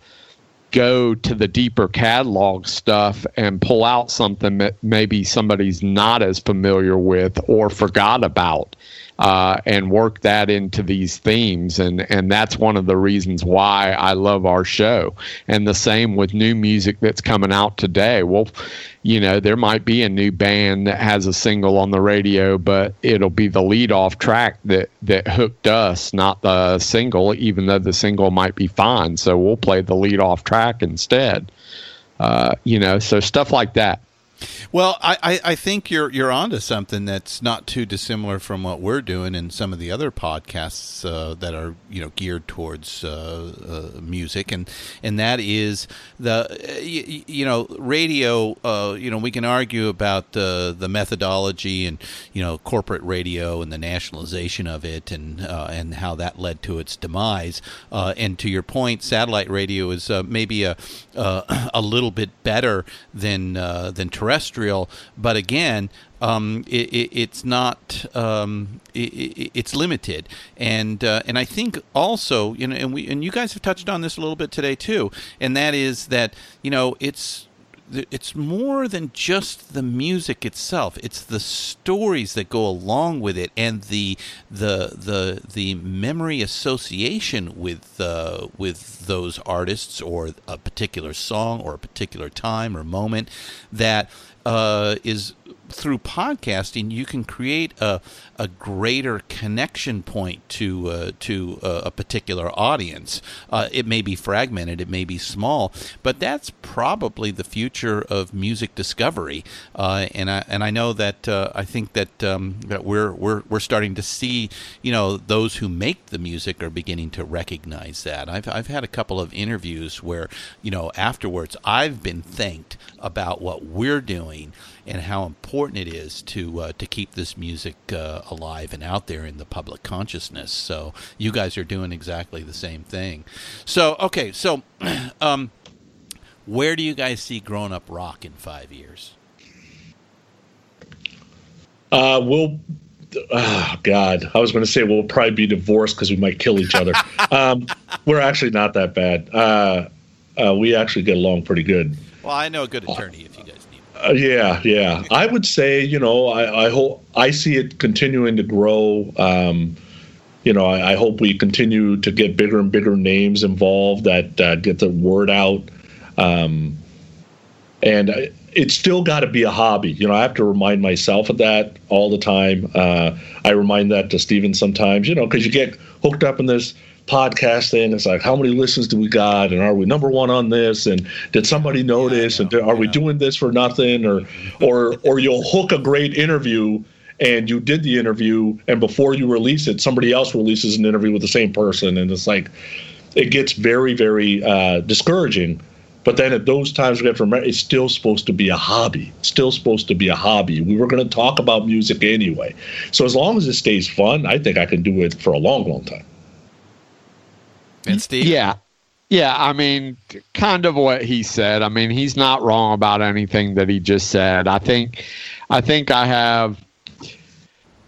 Speaker 5: go to the deeper catalog stuff and pull out something that maybe somebody's not as familiar with or forgot about, uh, and work that into these themes. And, and that's one of the reasons why I love our show. And the same with new music that's coming out today. Well, you know, there might be a new band that has a single on the radio, but it'll be the lead-off track that, that hooked us, not the single, even though the single might be fine. So we'll play the lead-off track instead. Uh, you know, so stuff like that.
Speaker 4: Well, I, I, I think you're you're onto something that's not too dissimilar from what we're doing in some of the other podcasts uh, that are, you know, geared towards uh, uh, music, and and that is the uh, you, you know radio. Uh, you know, we can argue about the the methodology and, you know, corporate radio and the nationalization of it, and uh, and how that led to its demise. Uh, and to your point, satellite radio is uh, maybe a uh, a little bit better than uh, than terrestrial. But again, um, it, it, it's not. Um, it, it's limited, and uh, and I think also, you know, and we and you guys have touched on this a little bit today too, and that is that, you know, it's. It's more than just the music itself. It's the stories that go along with it, and the the the the memory association with uh, with those artists, or a particular song, or a particular time or moment that uh, is. Through podcasting, you can create a a greater connection point to uh, to uh, a particular audience. Uh, it may be fragmented, it may be small, but that's probably the future of music discovery. Uh, and I and I know that uh, I think that um, that we're we're we're starting to see, you know, those who make the music are beginning to recognize that. I've I've had a couple of interviews where, you know, afterwards I've been thanked about what we're doing and how important it is to uh, to keep this music uh, alive and out there in the public consciousness. So you guys are doing exactly the same thing. So, okay, so um, where do you guys see Grown Up Rock in five years?
Speaker 6: Uh, we'll, oh, God, I was going to say we'll probably be divorced because we might kill each other. um, we're actually not that bad. Uh, uh, we actually get along pretty good.
Speaker 4: Well, I know a good attorney if you guys need.
Speaker 6: Uh, yeah, yeah. I would say, you know, I, I hope I see it continuing to grow. Um, you know, I, I hope we continue to get bigger and bigger names involved that uh, get the word out. Um, and it's still got to be a hobby. You know, I have to remind myself of that all the time. Uh, I remind that to Steven sometimes, you know, because you get hooked up in this podcast thing. It's like, how many listens do we got, and are we number one on this, and did somebody notice, yeah, know, and are yeah. we doing this for nothing, or or or you'll hook a great interview and you did the interview, and before you release it, somebody else releases an interview with the same person, and it's like, it gets very, very uh, discouraging. But then at those times, we have to remember, it's still supposed to be a hobby. It's still supposed to be a hobby. We were going to talk about music anyway. So as long as it stays fun, I think I can do it for a long, long time.
Speaker 4: And Steve?
Speaker 5: Yeah. Yeah, I mean, kind of what he said. I mean, he's not wrong about anything that he just said. I think I think I have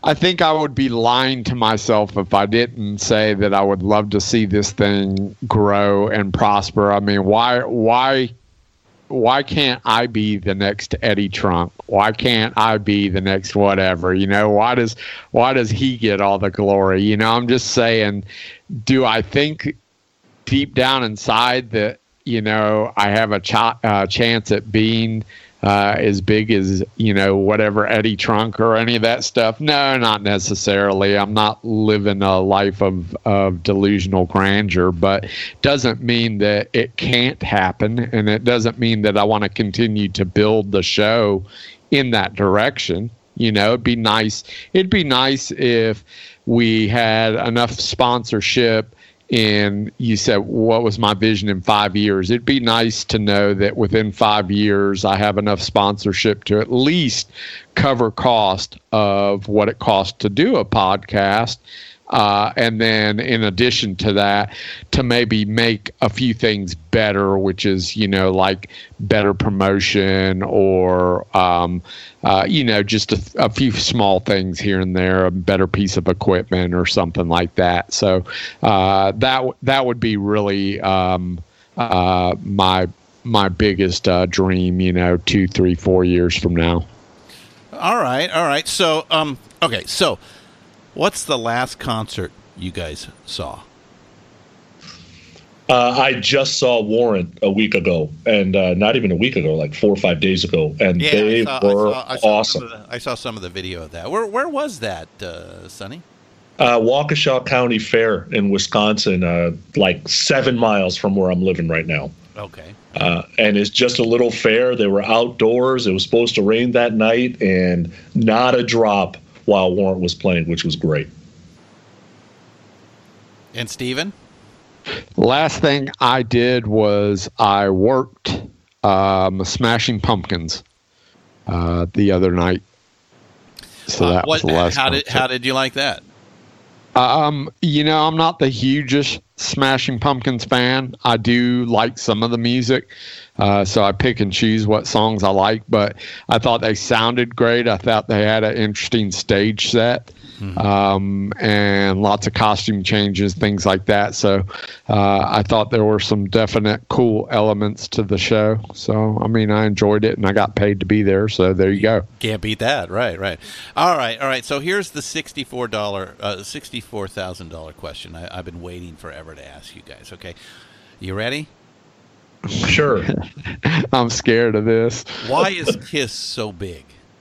Speaker 5: I think I would be lying to myself if I didn't say that I would love to see this thing grow and prosper. I mean, why, why, why can't I be the next Eddie Trunk? Why can't I be the next whatever? You know, why does, why does he get all the glory? You know, I'm just saying, do I think deep down inside that, you know, I have a ch- uh, chance at being uh, as big as, you know, whatever Eddie Trunk or any of that stuff? No, not necessarily. I'm not living a life of, of delusional grandeur, but doesn't mean that it can't happen. And it doesn't mean that I want to continue to build the show in that direction. You know, it'd be nice. It'd be nice if we had enough sponsorship. And you said, what was my vision in five years? It'd be nice to know that within five years, I have enough sponsorship to at least cover cost of what it costs to do a podcast. Uh, and then in addition to that, to maybe make a few things better, which is, you know, like better promotion or, um, uh, you know, just a, a few small things here and there, a better piece of equipment or something like that. So uh, that that would be really um, uh, my my biggest uh, dream, you know, two, three, four years from now.
Speaker 4: All right. All right. So, um, okay. So, what's the last concert you guys saw?
Speaker 6: Uh, I just saw Warrant a week ago, and uh, not even a week ago, like four or five days ago, and
Speaker 4: Yeah,
Speaker 6: they
Speaker 4: I saw,
Speaker 6: were
Speaker 4: I saw, I saw
Speaker 6: awesome.
Speaker 4: Some of the, I saw some of the video of that. Where where was that, uh, Sonny?
Speaker 6: Uh, Waukesha County Fair in Wisconsin, uh, like seven miles from where I'm living right now.
Speaker 4: Okay.
Speaker 6: Uh, and it's just a little fair. They were outdoors. It was supposed to rain that night, and not a drop while Warrant was playing, which was great.
Speaker 4: And Steven?
Speaker 5: Last thing I did was I worked um, Smashing Pumpkins uh, the other night. So that
Speaker 4: Uh, what,
Speaker 5: was the last
Speaker 4: how did
Speaker 5: concert.
Speaker 4: how did you like that?
Speaker 5: Um, you know, I'm not the hugest Smashing Pumpkins fan. I do like some of the music, uh, so I pick and choose what songs I like. But I thought they sounded great. I thought they had an interesting stage set, mm-hmm. um, and lots of costume changes, things like that. So uh, I thought there were some definite cool elements to the show. So I mean, I enjoyed it, and I got paid to be there. So there you go.
Speaker 4: Can't beat that, right? Right. All right, all right. So here's the sixty-four dollar, uh, sixty-four thousand dollar question. I, I've been waiting forever to ask you guys. Okay, you ready?
Speaker 6: Sure.
Speaker 5: I'm scared of this.
Speaker 4: Why is Kiss so big?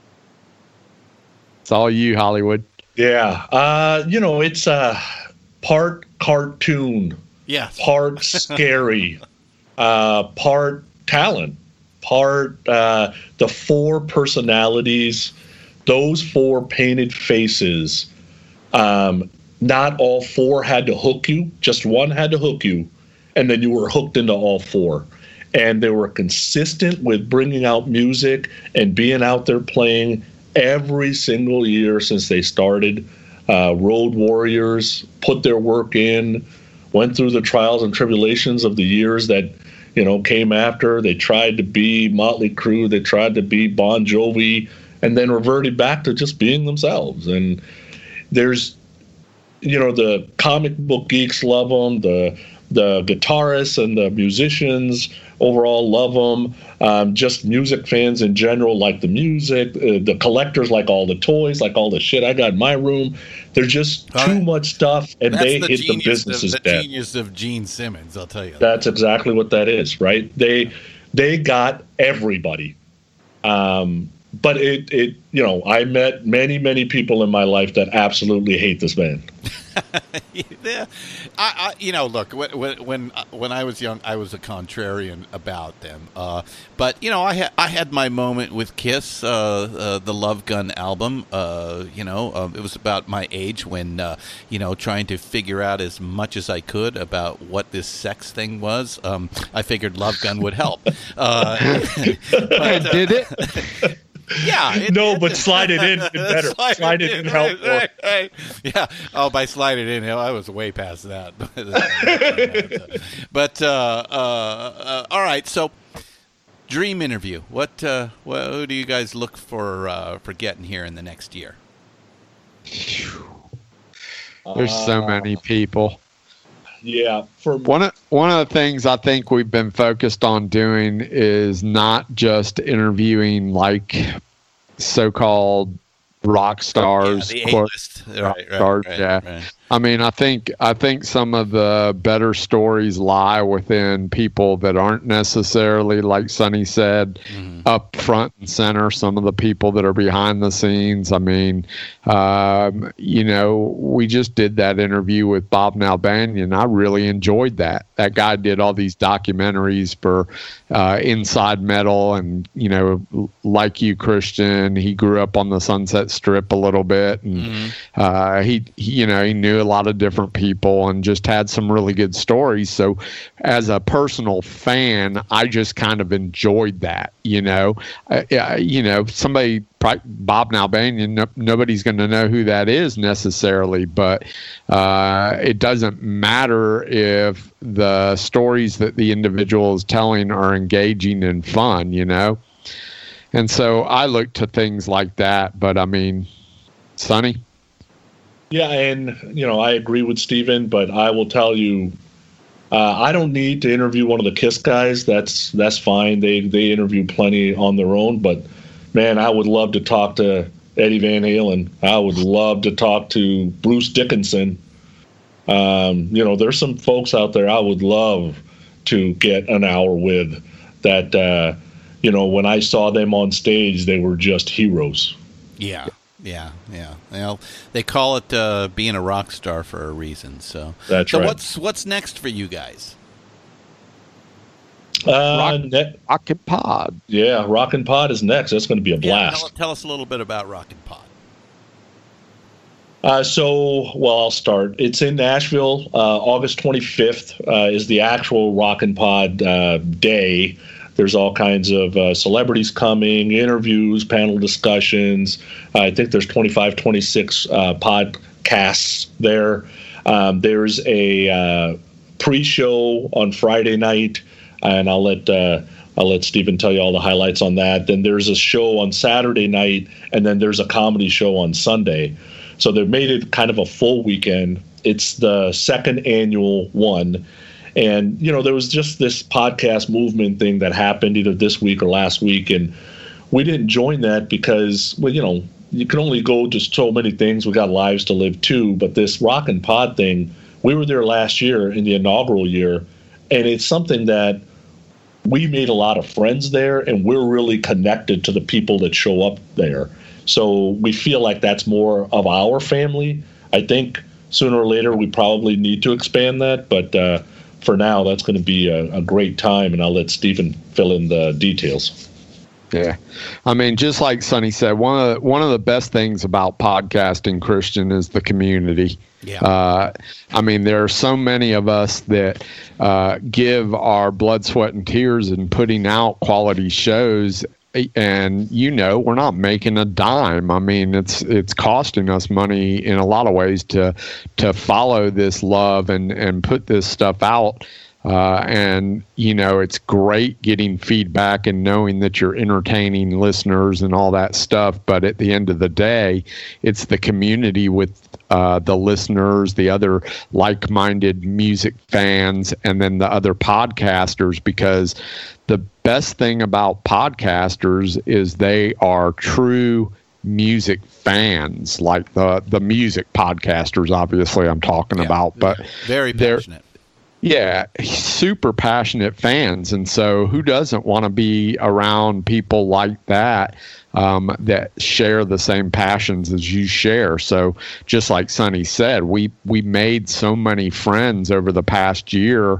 Speaker 5: It's all you, Hollywood.
Speaker 6: Yeah. Uh, you know, it's uh, part cartoon,
Speaker 4: Yes.
Speaker 6: part scary, uh, part talent, part uh, the four personalities, those four painted faces. Um, not all four had to hook you, just one had to hook you, and then you were hooked into all four. And they were consistent with bringing out music and being out there playing every single year since they started. Uh, Road Warriors put their work in, went through the trials and tribulations of the years that, you know, came after. They tried to be Motley Crue, they tried to be Bon Jovi, and then reverted back to just being themselves. And there's, you know, the comic book geeks love them, the the guitarists and the musicians overall love them. Um, just music fans in general like the music. Uh, the collectors like all the toys, like all the shit I got in my room. There's just
Speaker 4: All
Speaker 6: too
Speaker 4: right.
Speaker 6: much stuff, and
Speaker 4: That's
Speaker 6: they
Speaker 4: the
Speaker 6: hit the
Speaker 4: genius
Speaker 6: businesses
Speaker 4: of, the
Speaker 6: dead.
Speaker 4: genius of Gene Simmons, I'll tell you.
Speaker 6: That's exactly what that is, right? They they got everybody. Um, but it, it, you know, I met many, many people in my life that absolutely hate this band.
Speaker 4: Yeah, I, I, you know, look, when when when I was young, I was a contrarian about them. Uh, but you know, I had I had my moment with Kiss, uh, uh, the Love Gun album. Uh, you know, um, it was about my age when uh, you know, trying to figure out as much as I could about what this sex thing was. Um, I figured Love Gun would help. Uh, but, uh,
Speaker 5: Did it?
Speaker 4: Yeah. It,
Speaker 6: No,
Speaker 4: it,
Speaker 6: but slide it in better. Slide, slide it in help more.
Speaker 4: Right, right. Yeah. Oh, by slide it in, I was way past that. But uh, uh, uh, all right. So, dream interview. What? Uh, what who do you guys look for uh, for getting here in the next year?
Speaker 5: There's so many people.
Speaker 6: Yeah. For
Speaker 5: one of, one of the things I think we've been focused on doing is not just interviewing like so-called rock stars,
Speaker 4: yeah, the
Speaker 5: quote,
Speaker 4: A-list.
Speaker 5: rock
Speaker 4: Right, right,
Speaker 5: stars,
Speaker 4: right,
Speaker 5: yeah.
Speaker 4: right.
Speaker 5: I mean, I think I think some of the better stories lie within people that aren't necessarily, like Sonny said, mm-hmm. up front and center. Some of the people that are behind the scenes. I mean, um, you know, we just did that interview with Bob Nalbandian. I really enjoyed that. That guy did all these documentaries for uh, Inside Metal, and you know, like you, Christian, he grew up on the Sunset Strip a little bit, and mm-hmm. uh, he, he, you know, he knew a lot of different people and just had some really good stories. So as a personal fan, I just kind of enjoyed that, you know, uh, you know, somebody, Bob Nalbandian, no, nobody's going to know who that is necessarily, but uh, it doesn't matter if the stories that the individual is telling are engaging and fun, you know? And so I look to things like that, but I mean, Sonny?
Speaker 6: Yeah, and, you know, I agree with Steven, but I will tell you, uh, I don't need to interview one of the KISS guys. That's that's fine. They they interview plenty on their own. But, man, I would love to talk to Eddie Van Halen. I would love to talk to Bruce Dickinson. Um, you know, there's some folks out there I would love to get an hour with that, uh, you know, when I saw them on stage, they were just heroes.
Speaker 4: Yeah. Yeah, yeah. Well, they call it uh, being a rock star for a reason. So,
Speaker 6: That's
Speaker 4: so
Speaker 6: right.
Speaker 4: what's what's next for you guys?
Speaker 6: Uh,
Speaker 5: Rock,
Speaker 6: ne-
Speaker 5: Rockin' Pod.
Speaker 6: Yeah, Rockin' Pod is next. That's going to be a blast.
Speaker 4: Yeah, tell, tell us a little bit about Rockin' Pod.
Speaker 6: Uh, so, well, I'll start. It's in Nashville. Uh, August twenty-fifth uh, is the actual Rockin' Pod uh, day. There's all kinds of uh, celebrities coming, interviews, panel discussions. Uh, I think there's twenty-five, twenty-six uh, podcasts there. Um, there's a uh, pre-show on Friday night, and I'll let uh, I'll let Steven tell you all the highlights on that. Then there's a show on Saturday night, and then there's a comedy show on Sunday. So they've made it kind of a full weekend. It's the second annual one. And, you know, there was just this podcast movement thing that happened either this week or last week. And we didn't join that because, well, you know, you can only go to so many things. We got lives to live too. But this Rockin' Pod thing, we were there last year in the inaugural year. And it's something that we made a lot of friends there. And we're really connected to the people that show up there. So we feel like that's more of our family. I think sooner or later we probably need to expand that. But, uh, for now, that's going to be a, a great time, and I'll let Steven fill in the details.
Speaker 5: Yeah. I mean, just like Sonny said, one of the, one of the best things about podcasting, Christian, is the community.
Speaker 4: Yeah.
Speaker 5: Uh, I mean, there are so many of us that uh, give our blood, sweat, and tears in putting out quality shows. And, you know, we're not making a dime. I mean, it's it's costing us money in a lot of ways to to follow this love and, and put this stuff out. Uh, and, you know, it's great getting feedback and knowing that you're entertaining listeners and all that stuff. But at the end of the day, it's the community with uh, the listeners, the other like-minded music fans, and then the other podcasters, because the best thing about podcasters is they are true music fans, like the, the music podcasters, obviously I'm talking
Speaker 4: yeah,
Speaker 5: about, but
Speaker 4: very passionate.
Speaker 5: Yeah, super passionate fans. And so who doesn't want to be around people like that, um, that share the same passions as you share? So just like Sonny said, we, we made so many friends over the past year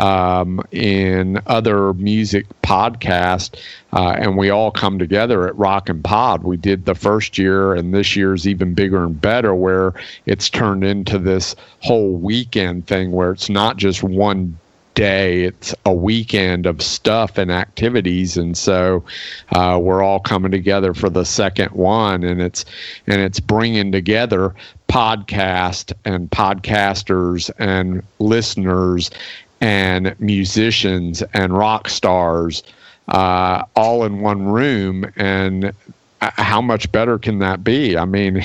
Speaker 5: um, in other music podcasts, uh, and we all come together at Rockin' Pod. We did the first year, and this year's even bigger and better, where it's turned into this whole weekend thing where it's not just one day, it's a weekend of stuff and activities. And so uh, we're all coming together for the second one, and it's and it's bringing together podcast and podcasters and listeners and musicians and rock stars uh, all in one room. And how much better can that be? I mean,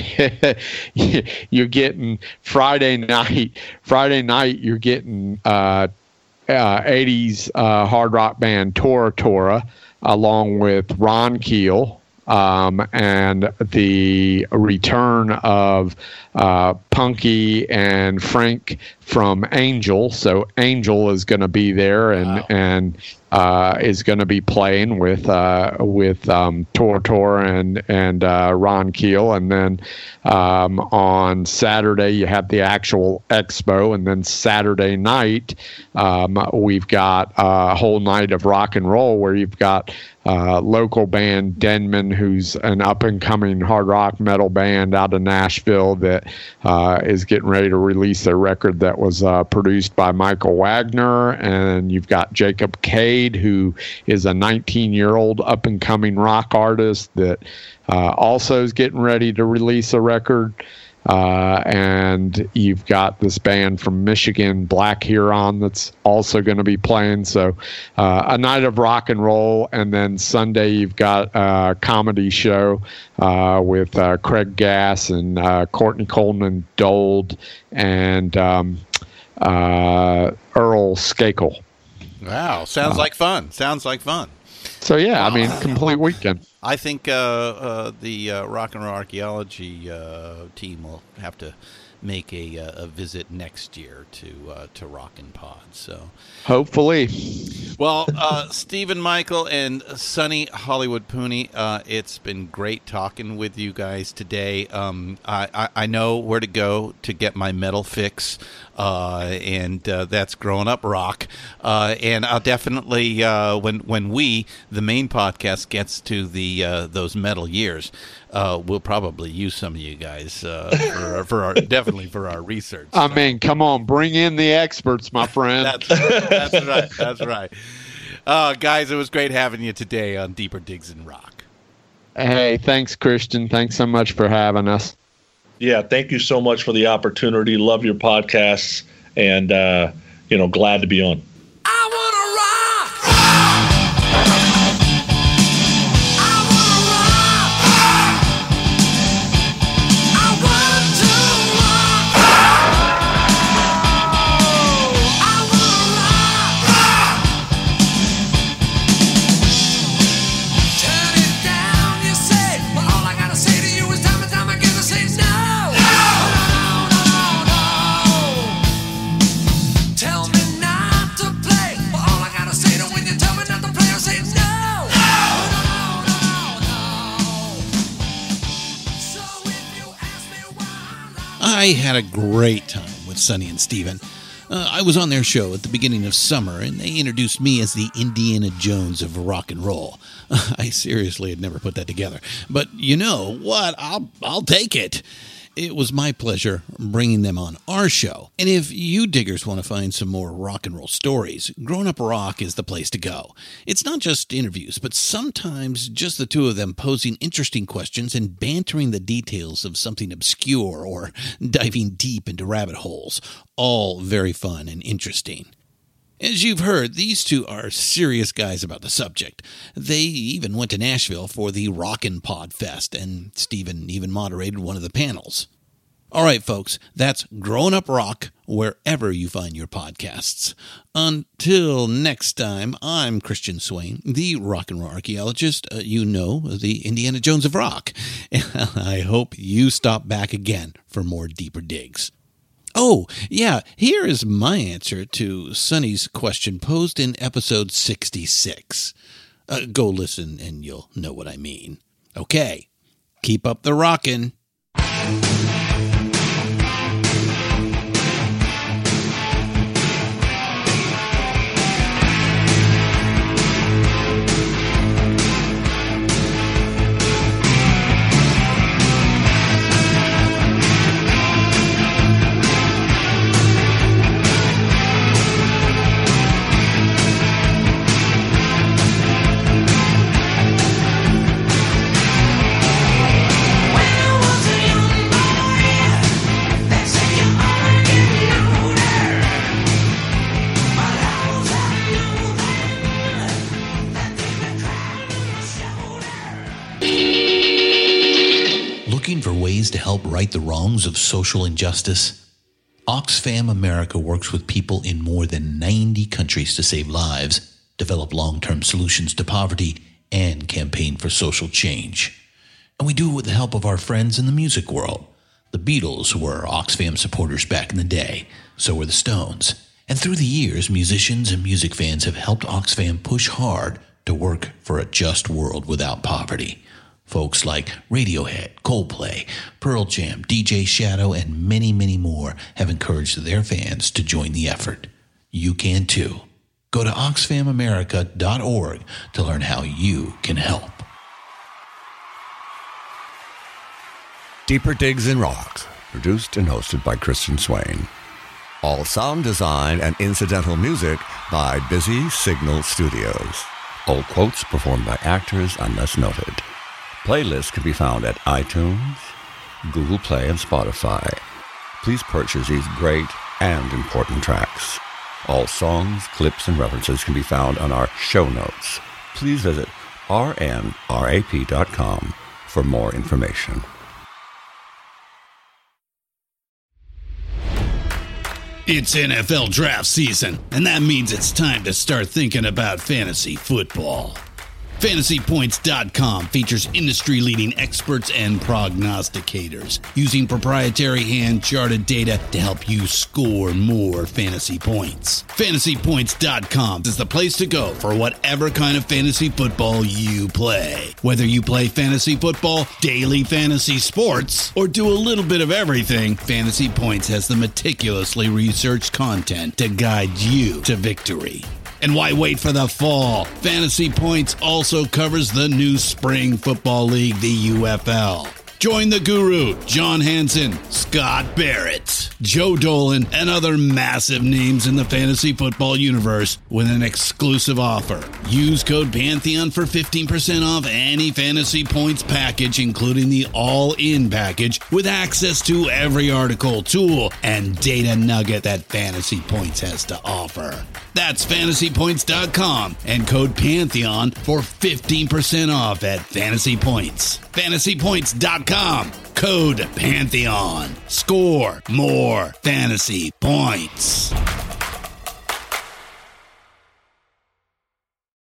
Speaker 5: you're getting Friday night. Friday night, you're getting uh, uh, eighties uh, hard rock band Tora Tora, along with Ron Keel, um, and the return of uh, Punky and Frank from Angel. So Angel is going to be there, and wow. and uh, is going to be playing with uh, with um, Tora Tora and and uh, Ron Keel. And then um, on Saturday you have the actual expo, and then Saturday night um, we've got a whole night of rock and roll where you've got uh, local band Denman, who's an up and coming hard rock metal band out of Nashville that uh, is getting ready to release a record that was uh, produced by Michael Wagner. And you've got Jacob Cade, who is a nineteen-year-old up-and-coming rock artist that uh, also is getting ready to release a record. Uh, and you've got this band from Michigan, Black Huron, that's also going to be playing. So uh, a night of rock and roll. And then Sunday you've got a comedy show uh, with uh, Craig Gass and uh, Courtney Coleman Dold and um, uh, Earl Skakel.
Speaker 4: Wow. Sounds uh, like fun. Sounds like fun.
Speaker 5: So, yeah, I mean, complete weekend.
Speaker 4: I think uh, uh, the uh, Rock and Roll Archaeology uh, team will have to make a, a visit next year to uh, to Rockin' Pod. So
Speaker 5: hopefully.
Speaker 4: Well, uh, Stephen Michael and Sonny Hollywood Pooney, uh, it's been great talking with you guys today. Um, I, I, I know where to go to get my metal fix, uh, and uh, that's Growing Up Rock. Uh, and I'll definitely, uh, when when we, the main podcast, gets to the uh, those metal years, uh, we'll probably use some of you guys uh, for, for our definitely for our research.
Speaker 5: I mean, come on, bring in the experts, my friend.
Speaker 4: That's right. That's right. That's right. Uh, guys, it was great having you today on Deeper Digs in Rock.
Speaker 5: Hey, thanks, Christian. Thanks so much for having us.
Speaker 6: Yeah, thank you so much for the opportunity. Love your podcasts, and uh, you know, glad to be on.
Speaker 7: I wanna rock.
Speaker 4: I had a great time with Sonny and Steven. Uh, I was on their show at the beginning of summer, and they introduced me as the Indiana Jones of rock and roll. I seriously had never put that together. But you know what? I'll I'll take it. It was my pleasure bringing them on our show. And if you diggers want to find some more rock and roll stories, Grown Up Rock is the place to go. It's not just interviews, but sometimes just the two of them posing interesting questions and bantering the details of something obscure or diving deep into rabbit holes. All very fun and interesting. As you've heard, these two are serious guys about the subject. They even went to Nashville for the Rockin' Pod Fest, and Steven even moderated one of the panels. All right, folks, that's Grown Up Rock wherever you find your podcasts. Until next time, I'm Christian Swain, the rock and roll archaeologist, uh, you know, the Indiana Jones of rock. And I hope you stop back again for more Deeper Digs. Oh, yeah, here is my answer to Sonny's question posed in episode sixty-six. Uh, go listen and you'll know what I mean. Okay, keep up the rockin'.
Speaker 7: When I was a young boy
Speaker 4: ways to help right the wrongs of social injustice? Oxfam America works with people in more than ninety countries to save lives, develop long-term solutions to poverty, and campaign for social change. And we do it with the help of our friends in the music world. The Beatles were Oxfam supporters back in the day, so were the Stones. And through the years, musicians and music fans have helped Oxfam push hard to work for a just world without poverty. Folks like Radiohead, Coldplay, Pearl Jam, D J Shadow, and many, many more have encouraged their fans to join the effort. You can too. Go to oxfam america dot org to learn how you can help.
Speaker 3: Deeper Digs in Rock, produced and hosted by Christian Swain. All sound design and incidental music by Busy Signal Studios. All quotes performed by actors unless noted. Playlists can be found at iTunes, Google Play, and Spotify. Please purchase these great and important tracks. All songs, clips, and references can be found on our show notes. Please visit r n rap dot com for more information.
Speaker 4: It's N F L draft season, and that means it's time to start thinking about fantasy football. Fantasy Points dot com features industry-leading experts and prognosticators using proprietary hand-charted data to help you score more fantasy points. Fantasy Points dot com is the place to go for whatever kind of fantasy football you play. Whether you play fantasy football, daily fantasy sports, or do a little bit of everything, Fantasy Points has the meticulously researched content to guide you to victory. And why wait for the fall? Fantasy Points also covers the new spring football league, the U F L. Join the guru, John Hansen, Scott Barrett, Joe Dolan, and other massive names in the fantasy football universe with an exclusive offer. Use code Pantheon for fifteen percent off any Fantasy Points package, including the all-in package, with access to every article, tool, and data nugget that Fantasy Points has to offer. That's Fantasy Points dot com and code Pantheon for fifteen percent off at Fantasy Points. Fantasy Points dot com, code Pantheon. Score more fantasy points.